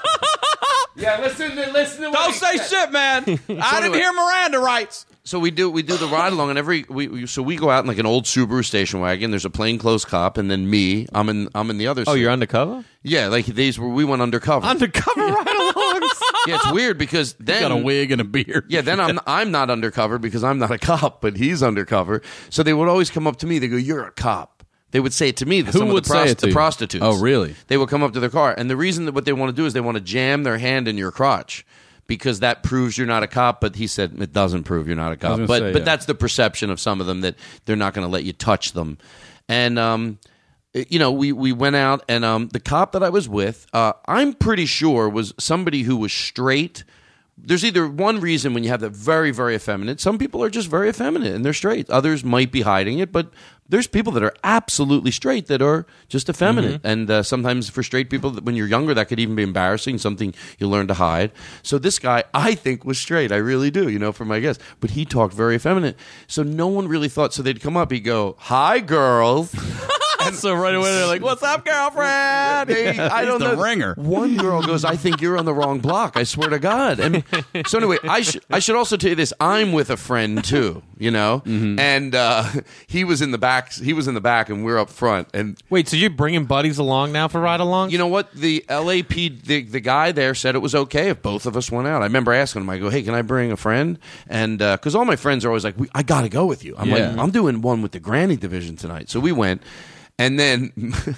Yeah, listen to what Don't he say said. shit, man. I didn't anyway- hear Miranda rights. So we do the ride along, and we go out in like an old Subaru station wagon. There's a plainclothes cop, and then me. I'm in the other. Oh, seat. you're undercover? Yeah, like we went undercover. Undercover ride-alongs? Yeah, it's weird because then Got a wig and a beard. Yeah, then I'm not undercover because I'm not a cop, but he's undercover. So they would always come up to me. They go, "You're a cop." They would say it to me. Who Some would of the, say it to the you? prostitutes. Oh, really? They would come up to their car, and the reason that what they want to do is they want to jam their hand in your crotch. Because that proves you're not a cop, but he said it doesn't prove you're not a cop. gonna But say, but yeah. that's the perception of some of them, that they're not going to let you touch them. And we went out, and the cop that I was with, I'm pretty sure was somebody who was straight. There's either one reason when you have that very, very effeminate. Some people are just very effeminate and they're straight. Others might be hiding it, but there's people that are absolutely straight that are just effeminate. And sometimes for straight people, when you're younger, that could even be embarrassing, something you learn to hide. So this guy, I think, was straight. I really do, for my guess. But he talked very effeminate. So no one really thought. So they'd come up, he'd go, "Hi, girls." And so right away they're like, "What's up, girlfriend?" I don't He's the know. ringer. One girl goes, "I think you're on the wrong block. I swear to God." And so anyway, I should also tell you this. I'm with a friend too, and he was in the back. He was in the back, and we're up front. And Wait, so you're bringing buddies along now for ride-alongs? you know what? The LAP, the guy there said it was okay if both of us went out. I remember asking him. I go, "Hey, can I bring a friend?" And because all my friends are always like, "I got to go with you." I'm Yeah. like, "I'm doing one with the granny division tonight." So we went. And then,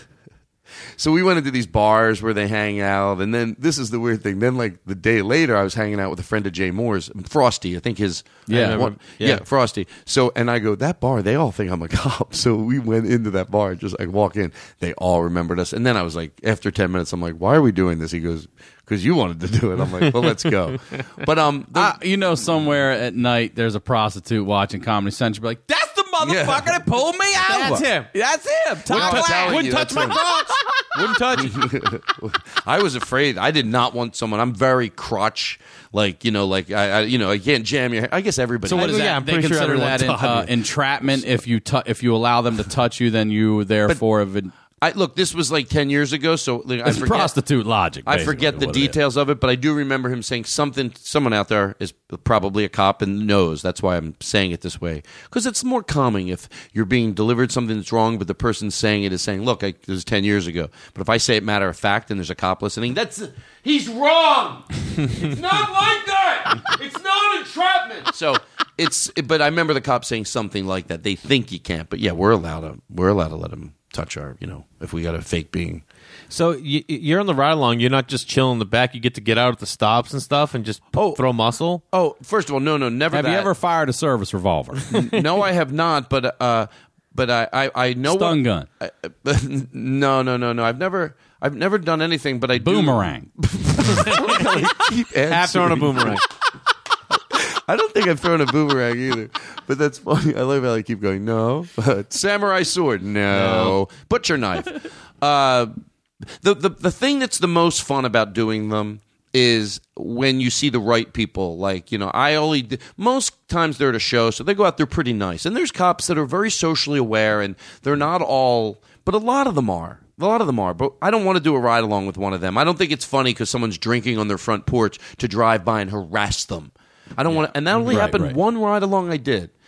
so we went into these bars where they hang out. And then, this is the weird thing. Then, like, the day later, I was hanging out with a friend of Jay Moore's, Frosty. I think his. Yeah. Yeah, Frosty. So, and I go, "That bar, they all think I'm a cop." So we went into that bar, just like walk in. They all remembered us. And then I was like, after 10 minutes, I'm like, "Why are we doing this?" He goes, "Because you wanted to do it." I'm like, "Well, let's go." But, somewhere at night there's a prostitute watching Comedy Central. Be like, "That's the motherfucker that pulled me out." That's him. That's him. Tom I'm telling Wouldn't you, touch that's my him. crotch. Wouldn't touch. I was afraid. I did not want someone. I'm very crotch, I can't jam your. I guess everybody. So what is Yeah, that? I'm they pretty sure consider everyone that taught me. entrapment. If you allow them to touch you, then you therefore have. Look, this was like 10 years ago, so I It's forget. prostitute logic. I basically, forget the what it is. details of it, but I do remember him saying something. Someone out there is probably a cop and knows. That's why I'm saying it this way, because it's more calming if you're being delivered something that's wrong, but the person saying it is saying, "Look, this was 10 years ago." But if I say it matter of fact and there's a cop listening, He's wrong. It's not like that. It's not entrapment. so it's. But I remember the cop saying something like that. They think you can't, but yeah, we're allowed to let him touch our. If we got a fake being. So you're on the ride-along. You're not just chilling in the back. You get to get out at the stops and stuff and just throw muscle? Oh, first of all, no, never. Have that. you ever fired a service revolver? No, I have not. But I know Stun gun. No. I've never done anything. But I do. Boomerang. Have thrown a boomerang. I don't think I've thrown a boomerang either. But that's funny. I love how I keep going. No. Samurai sword. No. Butcher knife. The thing that's the most fun about doing them is when you see the right people. Like, most times they're at a show, so they go out, they're pretty nice. And there's cops that are very socially aware, and they're not all, but a lot of them are. But I don't want to do a ride along with one of them. I don't think it's funny because someone's drinking on their front porch to drive by and harass them. I don't want to, and that only happened right. one ride along I did.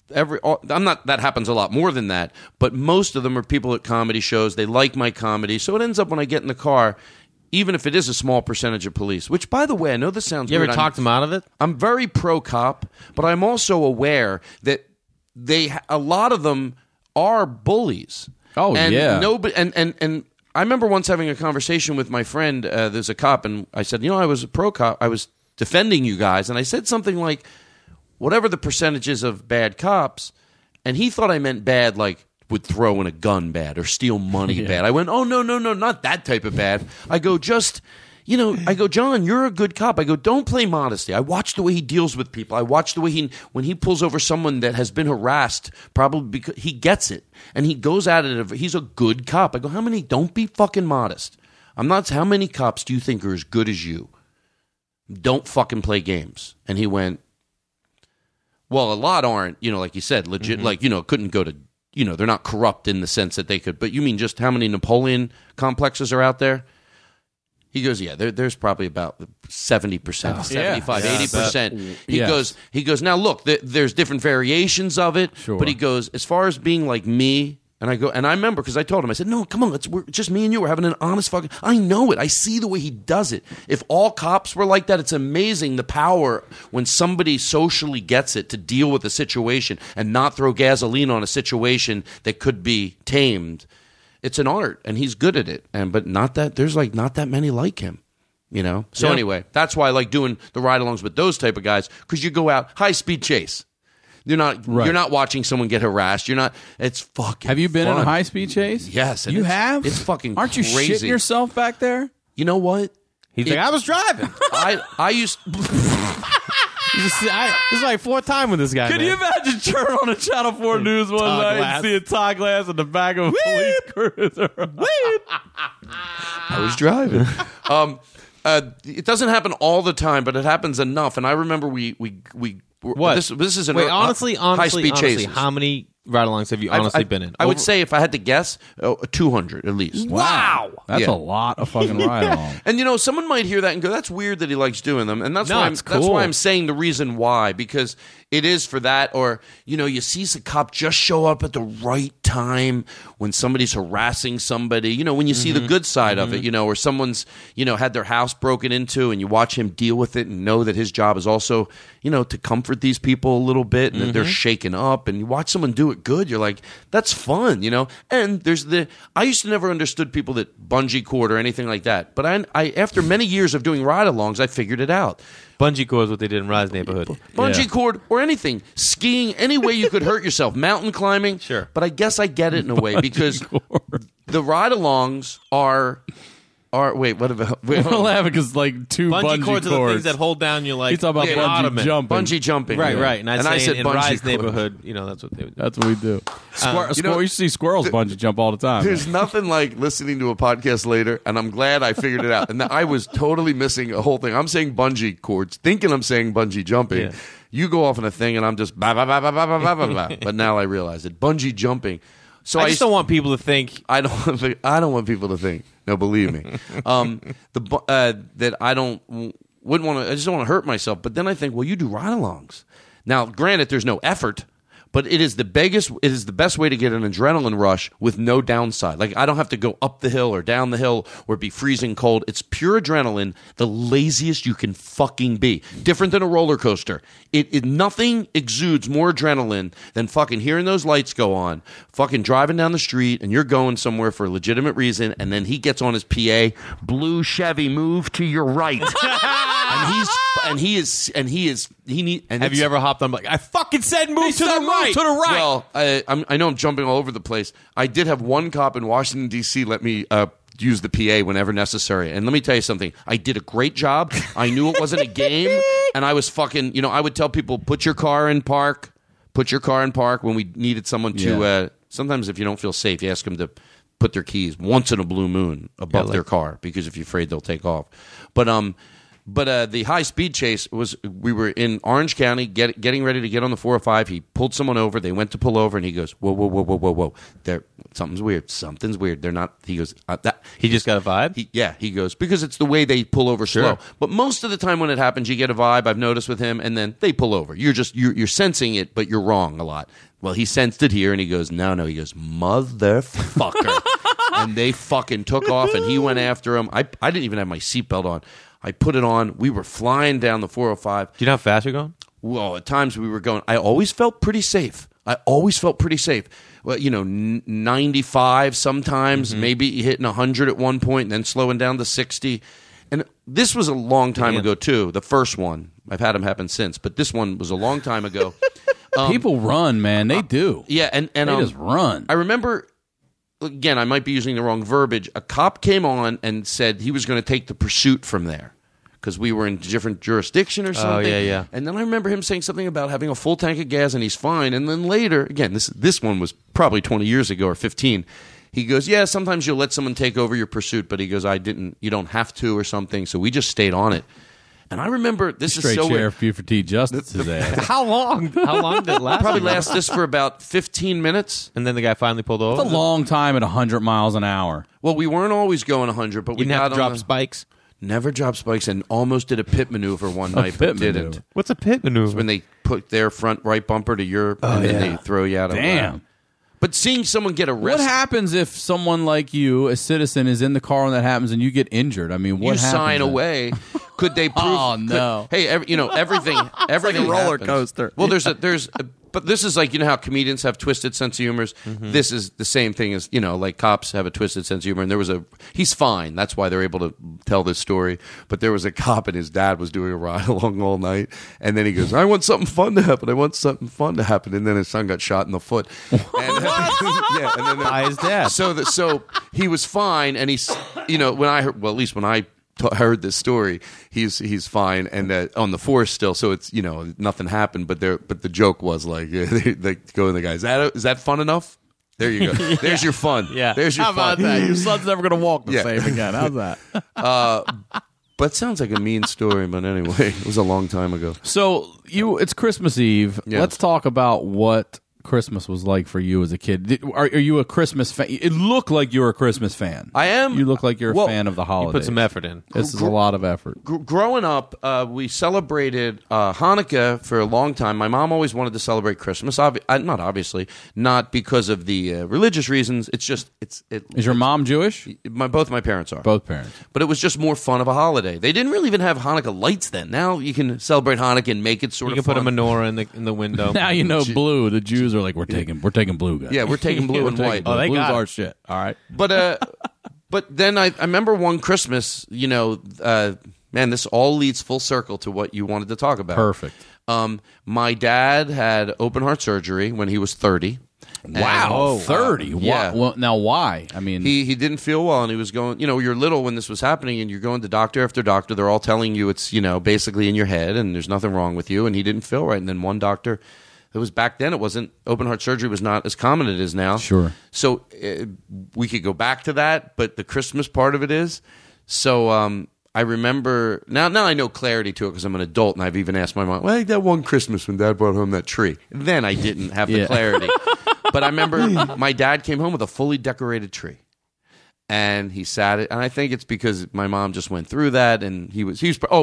I'm not, that happens a lot more than that, but most of them are people at comedy shows. They like my comedy. So it ends up when I get in the car, even if it is a small percentage of police, which, by the way, I know this sounds You weird. ever talked them out of it? I'm very pro-cop, but I'm also aware that a lot of them are bullies. Oh, and yeah. Nobody, and I remember once having a conversation with my friend, there's a cop, and I said, I was a pro-cop. I was defending you guys, and I said something like, whatever the percentages of bad cops, and he thought I meant bad like would throw in a gun bad or steal money bad. I went, oh, no, not that type of bad. I go, I go, John, you're a good cop. I go, don't play modesty. I watch the way he deals with people. I watch the way when he pulls over someone that has been harassed, probably because he gets it, and he goes at it. He's a good cop. I go, don't be fucking modest. How many cops do you think are as good as you? Don't fucking play games. And he went, well, a lot aren't, like you said, legit, couldn't go to, they're not corrupt in the sense that they could. But you mean just how many Napoleon complexes are out there? He goes, yeah, there's probably about 70%, 75, 80%. He goes, now look, there's different variations of it. Sure. But he goes, as far as being like me, and I go, and I remember because I told him, I said, no, come on, we're just me and you. We're having an honest fucking. I know it. I see the way he does it. If all cops were like that, it's amazing the power when somebody socially gets it to deal with a situation and not throw gasoline on a situation that could be tamed. It's an art, and he's good at it. But not that there's not that many like him, So anyway, that's why I like doing the ride-alongs with those type of guys, because you go out high-speed chase. You're not watching someone get harassed. It's fucking. Have you been fun. in a high speed chase? Yes, and you have. It's fucking. Aren't you crazy. shitting yourself back there? You know what? He's like, I was driving. I used. This is like fourth time with this guy. Can you imagine turn on a Channel 4 News one Todd night Glass. and see a Todd Glass in the back of a police cruiser? I was driving. It doesn't happen all the time, but it happens enough. And I remember we What? This is an Wait, honestly, high-speed chases. how many ride-alongs have you honestly been in? I would say if I had to guess, 200 at least. Wow. That's Yeah. a lot of fucking ride-along. And someone might hear that and go, "That's weird that he likes doing them." And that's No, why it's that's cool. why I'm saying the reason why, because it is for that. Or you see a cop just show up at the right time when somebody's harassing somebody. When you see the good side of it, or someone's had their house broken into, and you watch him deal with it and know that his job is also to comfort these people a little bit, and that they're shaken up, and you watch someone do it good. You're like, that's fun, And there's I used to never understood people that bungee cord or anything like that, but I after many years of doing ride-alongs, I figured it out. Bungee cord is what they did in Rise Neighborhood. Bungee cord or anything, skiing, any way you could hurt yourself, mountain climbing. Sure. But I guess I get it in a way because the ride-alongs are wait, what about? Wait, I'm laughing because two Bungee bungee cords are the things that hold down you like. He's talking about the bungee ottoman. jumping. bungee jumping, Right, yeah. right. And I said in bungee Rise cord. Neighborhood, that's what they would do. That's what we do. You see squirrels bungee jump all the time. There's nothing like listening to a podcast later, and I'm glad I figured it out. And I was totally missing a whole thing. I'm saying bungee cords, thinking I'm saying bungee jumping. Yeah. You go off on a thing, and I'm just bah, bah, bah, bah, bah, bah, bah, bah. But now I realize it. Bungee jumping. So I just don't want people to think. I don't want people to think. No, believe me. That I wouldn't want to. I just don't want to hurt myself. But then I think, well, you do ride-alongs. Now, granted, there's no effort, but it is the best way to get an adrenaline rush with no downside. Like, I don't have to go up the hill or down the hill or be freezing cold. It's pure adrenaline, the laziest you can fucking be. Different than a roller coaster. Nothing exudes more adrenaline than fucking hearing those lights go on, fucking driving down the street, and you're going somewhere for a legitimate reason, and then he gets on his PA, blue Chevy, move to your right. Have You ever hopped on like I fucking said move to the right? Well, I know I'm jumping all over the place. I did have one cop in Washington, D.C. let me use the PA whenever necessary. And let me tell you something. I did a great job. I knew it wasn't a game. And I was fucking, I would tell people, put your car in park when we needed someone to, sometimes if you don't feel safe, you ask them to put their keys once in a blue moon above their car because if you're afraid they'll take off. But But the high-speed chase was, we were in Orange County getting ready to get on the 405. He pulled someone over. They went to pull over, and he goes, whoa, whoa, whoa, whoa, whoa, whoa. Something's weird. Something's weird. They're not, he goes, He just got a vibe? he goes, because it's the way they pull over slow. But most of the time when it happens, you get a vibe, I've noticed with him, and then they pull over. You're sensing it, but you're wrong a lot. Well, he sensed it here, and he goes, no. He goes, motherfucker. And they fucking took off, and he went after him. I didn't even have my seatbelt on. I put it on. We were flying down the 405. Do you know how fast you're going? Well, at times we were going. I always felt pretty safe. Well, 95 sometimes, maybe hitting 100 at one point, and then slowing down to 60. And this was a long time ago, too. The first one. I've had them happen since, but this one was a long time ago. People run, man. They do. Yeah, and they just run. I remember, again, I might be using the wrong verbiage. A cop came on and said he was going to take the pursuit from there because we were in a different jurisdiction or something. Oh, yeah. And then I remember him saying something about having a full tank of gas and he's fine. And then later, again, this one was probably 20 years ago or 15. He goes, yeah, sometimes you'll let someone take over your pursuit, but he goes, you don't have to or something. So we just stayed on it. And I remember this is so Straight weird. Sheriff Buford T. Justice's ass. How long? How long did it last? Probably last this for about 15 minutes. And then the guy finally pulled over? It's a long time at 100 miles an hour. Well, we weren't always going 100, but we You didn't have got to on drop spikes? Never dropped spikes and almost did a pit maneuver one night, but pit didn't. maneuver. What's a pit maneuver? When they put their front right bumper to your, and then they throw you out of Damn. But seeing someone get What arrested, happens if someone like you, a citizen, is in the car and that happens and you get injured? I mean, what you happens sign then? away. Could they prove? Oh, no. Hey, everything roller happens. coaster. Well, but this is like, how comedians have twisted sense of humors. This is the same thing as, like cops have a twisted sense of humor. And he's fine. That's why they're able to tell this story. But there was a cop and his dad was doing a ride along all night. And then he goes, I want something fun to happen. And then his son got shot in the foot. And, and then By his dad. So he was fine. And he's, when I heard, well, at least when I heard this story, he's fine and on the force still, so it's nothing happened, but the joke was like they go in the guy, is that fun enough? There you go. There's your fun. Yeah. There's your How fun. about that? Your son's never going to walk the Yeah. same again. How's that? But it sounds like a mean story, but anyway, it was a long time ago. So it's Christmas Eve. Yes. Let's talk about what Christmas was like for you as a kid. Are you a Christmas fan? It looked like you were a Christmas fan. I am. You look like you're a fan of the holidays. Put some effort in. This is a lot of effort. Growing up, we celebrated Hanukkah for a long time. My mom always wanted to celebrate Christmas. Not because of the religious reasons. It's just Is your mom Jewish? both my parents are. Both parents. But it was just more fun of a holiday. They didn't really even have Hanukkah lights then. Now you can celebrate Hanukkah and make it sort You of can fun. put a menorah in the window. Now you know blue. The Jews are like, we're taking blue, guys. Yeah, we're taking blue and white. Oh, they Blue's got it. our shit. All right. But then I remember one Christmas, man, this all leads full circle to what you wanted to talk about. Perfect. My dad had open heart surgery when he was 30. Wow. 30. yeah. Well, now why? I mean, He didn't feel well, and he was going. You're little when this was happening, and you're going to doctor after doctor. They're all telling you it's basically in your head, and there's nothing wrong with you. And he didn't feel right. And then one doctor, it was back then. It wasn't open heart surgery was not as common as it is now. Sure. So we could go back to that, but the Christmas part of it is. So I remember now I know clarity to it because I'm an adult, and I've even asked my mom. Well, that one Christmas when Dad brought home that tree. Then I didn't have the Yeah. clarity. But I remember my dad came home with a fully decorated tree. And he sat it, and I think it's because my mom just went through that, and he was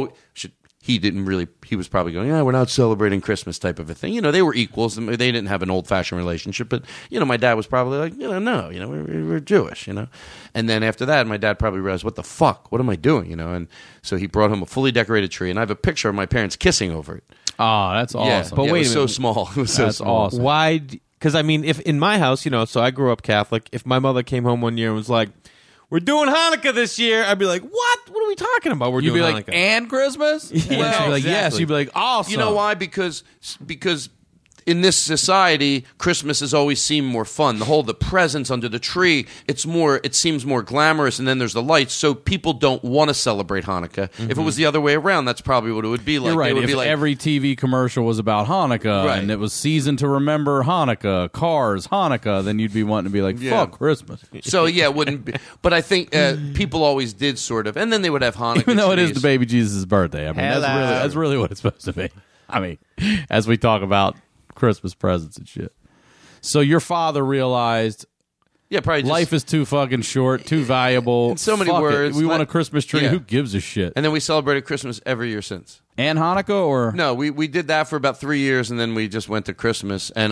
probably going, yeah, we're not celebrating Christmas type of a thing. They were equals. They didn't have an old-fashioned relationship, but, my dad was probably like, no, we're Jewish, And then after that, my dad probably realized, what the fuck? What am I doing, And so he brought him a fully decorated tree, and I have a picture of my parents kissing over it. oh, that's Yeah, awesome. But yeah, wait it was a so minute. small. It was so That's small. awesome. Why? Because, if in my house, so I grew up Catholic. If my mother came home one year and was like, we're doing Hanukkah this year, I'd be like, what? What are we talking about? We're You'd be doing like, Hanukkah. and Christmas? And she'd be like, yes. exactly. You'd be like, awesome. You know why? Because in this society, Christmas has always seemed more fun. The presents under the tree, it seems more glamorous, and then there's the lights, so people don't want to celebrate Hanukkah. If it was the other way around, that's probably what it would be like. You're right. It would If be like, every TV commercial was about Hanukkah Right. and it was season to remember Hanukkah, Cars, Hanukkah, then you'd be wanting to be like, fuck Christmas. so yeah, it wouldn't be. But I think people always did sort of, and then they would have Hanukkah Even though it is trees. the baby Jesus' birthday. I mean, Hello. that's really what it's supposed to be. I mean, as we talk about Christmas presents and shit. So your father realized Yeah, probably just, life is too fucking short, too valuable. in so many Fuck it. words, We want a let- Christmas tree. yeah. Who gives a shit? And then we celebrated Christmas every year since. And Hanukkah or No, we did that for about 3 years, and then we just went to Christmas. And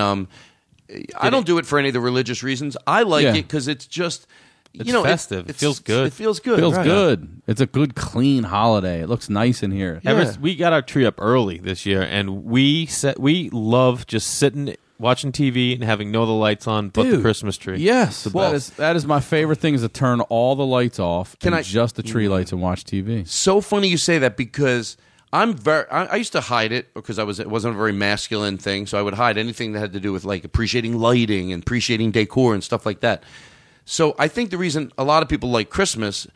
I don't do it for any of the religious reasons. I like Yeah. it because it's just It's festive. It feels good. It feels good. feels right. good? It's a good, clean holiday. It looks nice in here. Yeah. We got our tree up early this year, and we love just sitting, watching TV, and having no other lights on but the Dude, Christmas tree. Yes, Well- that is my favorite thing is to turn all the lights off Can and I- just the tree lights and watch TV. So funny you say that because I used to hide it because it wasn't a very masculine thing, so I would hide anything that had to do with like appreciating lighting and appreciating decor and stuff like that. So I think the reason a lot of people like Christmas,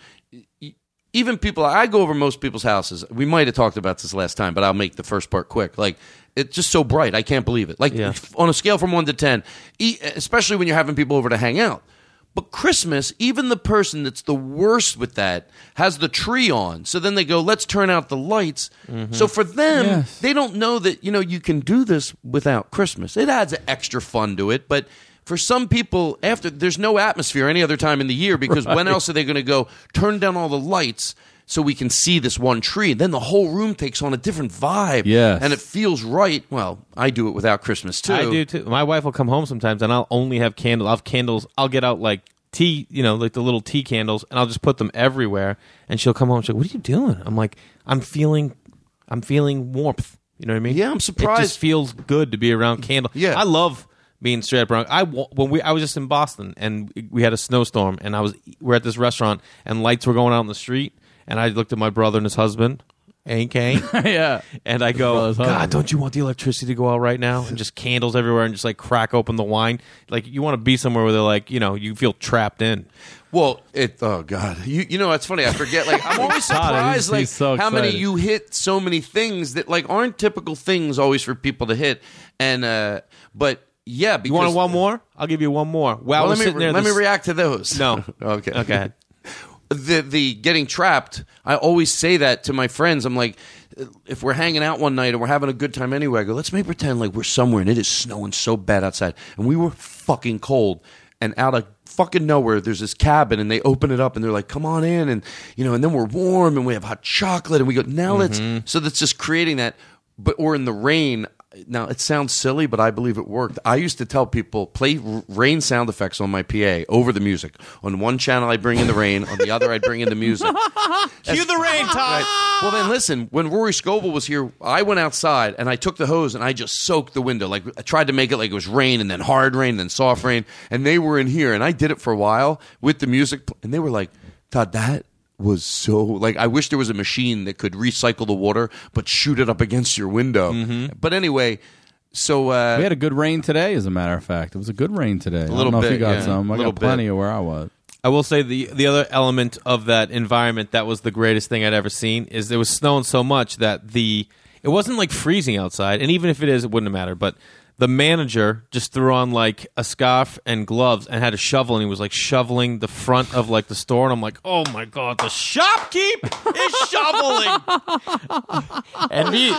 even people, I go over most people's houses. We might have talked about this last time, but I'll make the first part quick. Like, it's just so bright. I can't believe it. Like, Yeah. on a scale from 1 to 10, especially when you're having people over to hang out. But Christmas, even the person that's the worst with that has the tree on. So then they go, let's turn out the lights. So for them, Yes. they don't know that, you can do this without Christmas. It adds extra fun to it. But for some people, there's no atmosphere any other time in the year because when else are they going to go turn down all the lights so we can see this one tree? Then the whole room takes on a different vibe. Yes. And it feels right. Well, I do it without Christmas too. I do too. My wife will come home sometimes, and I'll only have candles. I'll have candles. I'll get out like tea, like the little tea candles, and I'll just put them everywhere. And she'll come home. She'll, "What are you doing?" I'm like, I'm feeling warmth. You know what I mean? Yeah, I'm surprised. It just feels good to be around candles. Yeah. I love being straight up around. I was just in Boston, and we had a snowstorm, and we're at this restaurant, and lights were going out on the street, and I looked at my brother and his husband, Ain't Kane. Yeah. And I go, brother's God, husband. don't you want the electricity to go out right now? And just candles everywhere and just like crack open the wine. Like you want to be somewhere where they're like, you feel trapped in. Well, oh God, it's funny. I forget. Like I'm always surprised, like he's so how many excited. you hit so many things that like aren't typical things always for people to hit. And but yeah, because You want one more? I'll give you one more. Wow, Well, let me react to those. No. okay, Okay. The getting trapped. I always say that to my friends. I'm like, if we're hanging out one night and we're having a good time anyway, I go, let's make pretend like we're somewhere and it is snowing so bad outside and we were fucking cold. And out of fucking nowhere, there's this cabin, and they open it up, and they're like, "Come on in," and and then we're warm, and we have hot chocolate, and we go, "Now let's." So that's just creating that. Or in the rain. Now it sounds silly, but I believe it worked. I used to tell people play rain sound effects on my PA over the music. On one channel, I bring in the rain. On the other, I bring in the music. Cue the rain, Todd. Right. Well, then listen. When Rory Scovel was here, I went outside and I took the hose and I just soaked the window. Like I tried to make it like it was rain and then hard rain and then soft rain. And they were in here and I did it for a while with the music. And they were like, "Todd, that was so like I wish there was a machine that could recycle the water but shoot it up against your window." But anyway, so We had a good rain today, as a matter of fact. It was a good rain today. I little don't know if you bit, got yeah. some. I Little got plenty bit. of where I was. I will say the other element of that environment that was the greatest thing I'd ever seen is there was snowing so much that it wasn't like freezing outside, and even if it is, it wouldn't matter. But the manager just threw on like a scarf and gloves and had a shovel, and he was like shoveling the front of like the store, and I'm like, oh my god, the shopkeep is shoveling. And me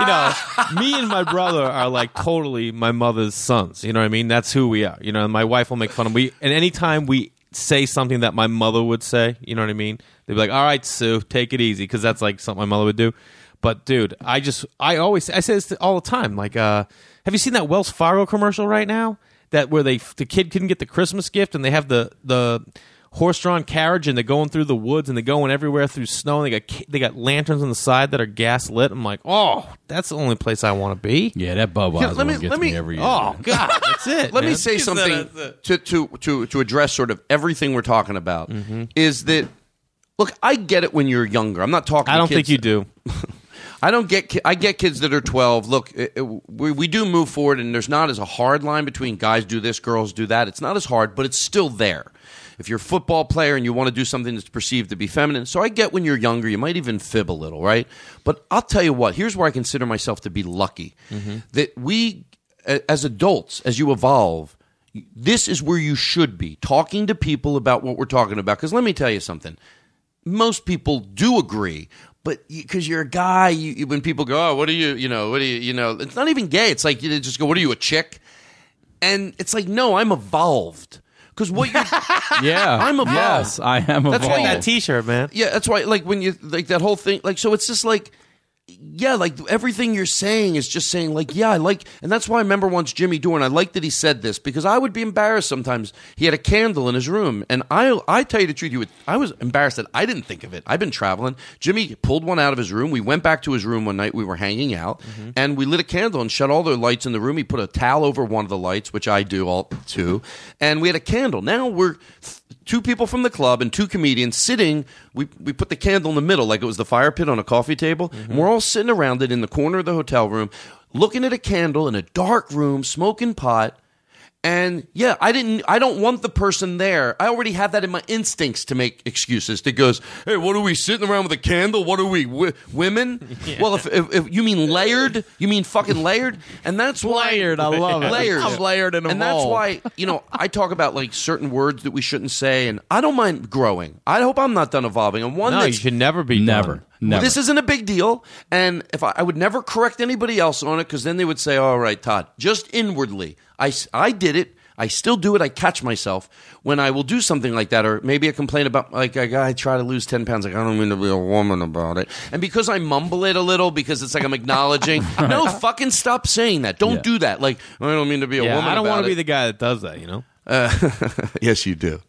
and my brother are like totally my mother's sons. You know what I mean? That's who we are. And my wife will make fun of me, and anytime we say something that my mother would say, you know what I mean? They'd be like, "All right, Sue, take it easy," because that's like something my mother would do. But dude, I say this all the time. Like, have you seen that Wells Fargo commercial right now? That where the kid couldn't get the Christmas gift, and they have the horse-drawn carriage, and they're going through the woods, and they're going everywhere through snow. And they got lanterns on the side that are gas lit. I'm like, oh, that's the only place I want to be. Yeah, that Budweiser let me- one gets let me me- every year. Oh God, that's it. Let me man. say That's something it. to address sort of everything we're talking about is that look, I get it when you're younger. I'm not talking I to don't kids. think you do. I don't get. I get kids that are 12. Look, we do move forward, and there's not as a hard line between guys do this, girls do that. It's not as hard, but it's still there. If you're a football player and you want to do something that's perceived to be feminine, so I get when you're younger, you might even fib a little, right? But I'll tell you what. Here's where I consider myself to be lucky that we, as adults, as you evolve. This is where you should be, talking to people about what we're talking about. Because let me tell you something. Most people do agree, but because you're a guy, when people go, oh, what are you, it's not even gay. It's like, you just go, what are you, a chick? And it's like, no, I'm evolved. Because what you're... Yeah. I'm evolved. Yes, I am evolved. That's why that T-shirt, man. Yeah, that's why, like, when you, like, that whole thing, like, so it's just like... Yeah, like everything you're saying is just saying like, yeah, I like, and that's why I remember once Jimmy Dorn, I like that he said this because I would be embarrassed sometimes. He had a candle in his room, and I tell you the truth, I was embarrassed that I didn't think of it. I've been traveling. Jimmy pulled one out of his room. We went back to his room one night. We were hanging out, and we lit a candle and shut all the lights in the room. He put a towel over one of the lights, which I do all too, and we had a candle. Now we're two people from the club and two comedians sitting. We put the candle in the middle like it was the fire pit on a coffee table, and we're all sitting around it in the corner of the hotel room, looking at a candle in a dark room, smoking pot. And yeah, I don't want the person there. I already have that in my instincts to make excuses. That goes, hey, what are we sitting around with a candle? What are we, women? Yeah. Well, if you mean layered, you mean fucking layered, and that's why Layered, I love it. Layers, I'm layered and that's evolved. why I talk about like certain words that we shouldn't say, and I don't mind growing. I hope I'm not done evolving. And one No, you that's should never be Never. done. Never. This isn't a big deal, and if I would never correct anybody else on it because then they would say, all right, Todd, just inwardly. I did it. I still do it. I catch myself when I will do something like that, or maybe a complaint about, like, a guy try to lose 10 pounds. Like, I don't mean to be a woman about it. And because I mumble it a little, because it's like I'm acknowledging, no, fucking stop saying that. Don't do that. Like, I don't mean to be a woman I don't want want to be the guy that does that, Yes, you do.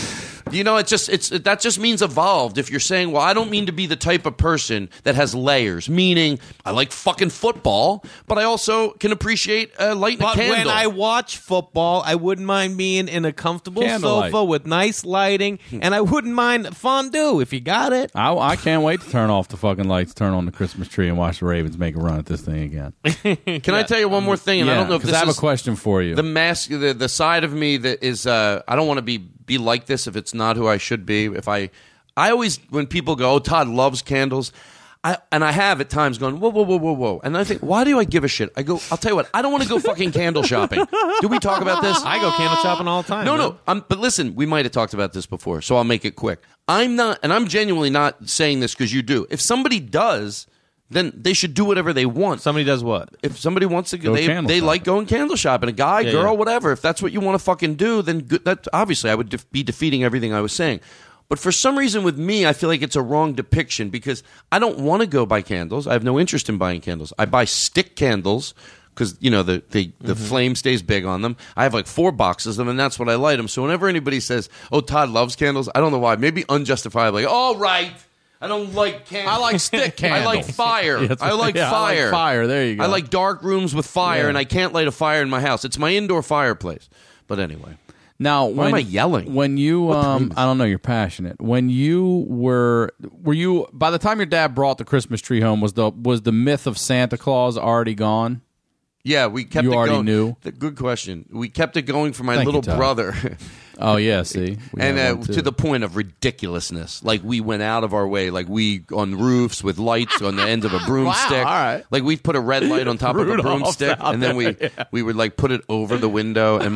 That just means evolved. If you're saying, well, I don't mean to be the type of person that has layers, meaning I like fucking football, but I also can appreciate lighting a But candle. when I watch football, I wouldn't mind being in a comfortable Candlelight. sofa with nice lighting, and I wouldn't mind fondue if you got it. I can't wait to turn off the fucking lights, turn on the Christmas tree, and watch the Ravens make a run at this thing again. Can I tell you one more thing? And I don't know if 'cause this I have is a question for you. the mask, the side of me that is. I don't want to be like this if it's not who I should be. If I always, when people go, oh, Todd loves candles, I have at times gone, whoa, and I think, why do I give a shit? I go, I'll tell you what, I don't want to go fucking candle shopping. Did we talk about this? I go candle shopping all the time. No. But listen, we might have talked about this before, so I'll make it quick. I'm not, and I'm genuinely not saying this because you do. If somebody does, then they should do whatever they want. Somebody does what? If somebody wants to go, Go they candle shopping. like going candle shopping. A guy, Yeah, girl, yeah. whatever. If that's what you want to fucking do, then good. That obviously I would be defeating everything I was saying. But for some reason with me, I feel like it's a wrong depiction because I don't want to go buy candles. I have no interest in buying candles. I buy stick candles because the flame stays big on them. I have like 4 boxes of them, and that's what I light them. So whenever anybody says, "Oh, Todd loves candles," I don't know why. Maybe unjustifiably. All right. I don't like candles. I like stick candles. I like fire. I like Yeah, I like fire. fire. There you go. I like dark rooms with fire, Yeah. and I can't light a fire in my house. It's my indoor fireplace. But anyway. Now, Why am I yelling? When you, time is I don't know, you're passionate. When you were you? By the time your dad brought the Christmas tree home, was the myth of Santa Claus already gone? Yeah, we kept You it already going. knew? Good question. We kept it going for my Thank you, little Todd. brother. Oh yeah, see, We And have one, too. to the point of ridiculousness. Like, we went out of our way. Like, we on roofs with lights on the end of a broomstick. all right. Like, we'd put a red light on top of a Rudolph's broomstick, out and then we would like put it over the window, and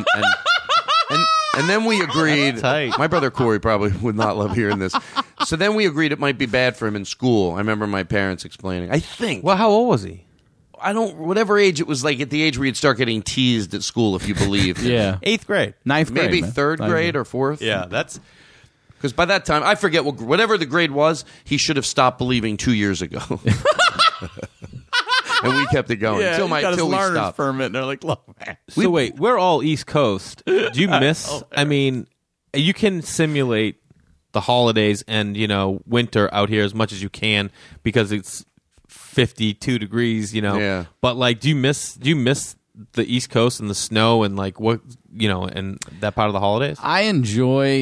then we agreed. tight. My brother Corey probably would not love hearing this. So then we agreed it might be bad for him in school. I remember my parents explaining. I think. Well, how old was he? Whatever age it was, like at the age where you'd start getting teased at school, if you believe. yeah, 8th grade. 9th grade, Maybe man. 3rd Ninth grade or 4th. Yeah, that's... Because by that time, I forget whatever the grade was, he should have stopped believing 2 years ago. And we kept it going until we stopped. permit. And they're like, look, man. So wait, we're all East Coast. Do you miss... I mean, you can simulate the holidays and, winter out here as much as you can because it's 52 degrees, Yeah. But, like, do you miss the East Coast and the snow and, like, what, and that part of the holidays? I enjoy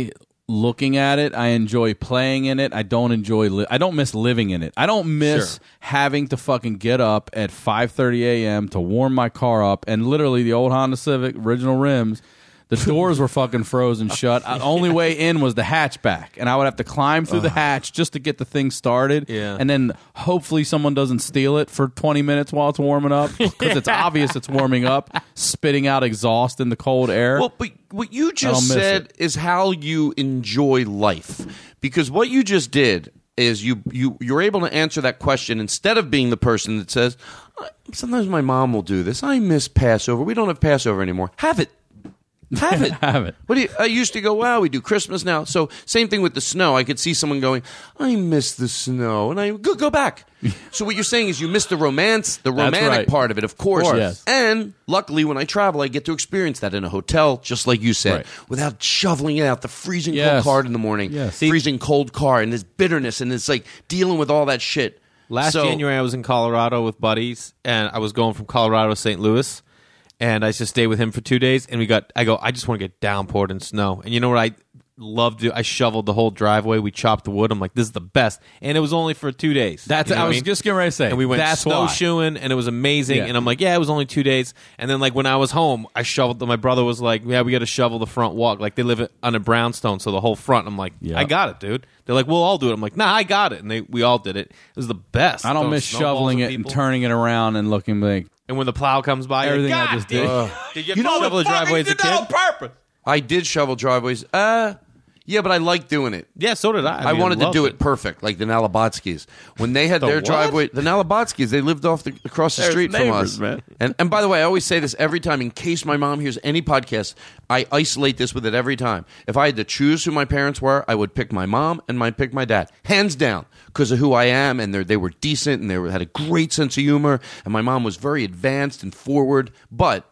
looking at it. I enjoy playing in it. I don't enjoy. I don't miss living in it. I don't miss having to fucking get up at 5:30 a.m. to warm my car up. And literally, the old Honda Civic, original rims, the doors were fucking frozen shut. The only way in was the hatchback, and I would have to climb through the hatch just to get the thing started. Yeah. And then hopefully someone doesn't steal it for 20 minutes while it's warming up, because it's obvious it's warming up, spitting out exhaust in the cold air. Well, but what you I'll just miss said it. is how you enjoy life. Because what you just did is you're able to answer that question instead of being the person that says, sometimes my mom will do this. I miss Passover. We don't have Passover anymore. Have it. Have it. Have it. I used to go, wow, we do Christmas now. So same thing with the snow. I could see someone going, I miss the snow. And I go back. So what you're saying is you miss the romance, the romantic right. part of it, of course. Yes. And luckily when I travel, I get to experience that in a hotel, just like you said, Right. without shoveling it out the freezing Yes. cold car in the morning, Yes. freezing cold car, and this bitterness, and it's like dealing with all that shit. Last January, I was in Colorado with buddies, and I was going from Colorado to St. Louis, and I just stayed with him for 2 days. And I just want to get downpoured in snow. And you know what I loved to do? I shoveled the whole driveway. We chopped the wood. I'm like, this is the best. And it was only for 2 days. That's. You know I what was mean? just getting ready to say. And we went that's why. snowshoeing, and it was amazing. Yeah. And I'm like, yeah, it was only 2 days. And then, like, when I was home, I shoveled. My brother was like, yeah, we got to shovel the front walk. Like, they live on a brownstone, so the whole front. I'm like, Yep. I got it, dude. They're like, we'll all do it. I'm like, nah, I got it. And we all did it. It was the best. I don't Throwing miss snowballs shoveling at it and people. turning it around and looking like And when the plow comes by, everything you're like, I just God, did. Did you shovel the driveway as a kid? purpose. I did shovel driveways. Yeah, but I like doing it. Yeah, so did I. I mean, wanted to loved do it perfect, like the Nalabotskis. When they had their what? driveway, the Nalabotskis, they lived across the They're street from neighbors, us. man. And by the way, I always say this every time, in case my mom hears any podcast, I isolate this with it every time. If I had to choose who my parents were, I would pick my mom and I'd pick my dad, hands down, because of who I am, and they were decent, and they had a great sense of humor, and my mom was very advanced and forward, but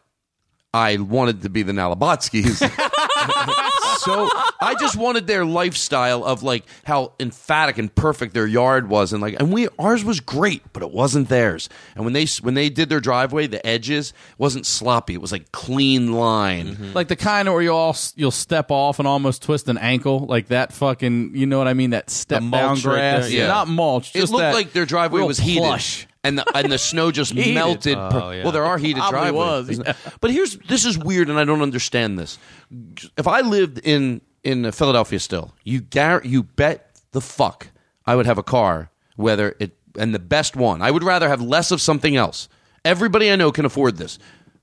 I wanted to be the Nalabotskis. So I just wanted their lifestyle of like how emphatic and perfect their yard was, and ours was great, but it wasn't theirs. And when they did their driveway, the edges wasn't sloppy; it was like clean line. Mm-hmm. Like the kind of where you'll step off and almost twist an ankle, like that fucking, you know what I mean? That step down mulch right grass, there, yeah. not mulch. It Just looked that like their driveway real was heated. plush. And the snow just Heated. melted. Oh, yeah. Well, there are heated Probably driveways. was, yeah. But this is weird, and I don't understand this. If I lived in Philadelphia still, you bet the fuck I would have a car, and the best one. I would rather have less of something else. Everybody I know can afford this.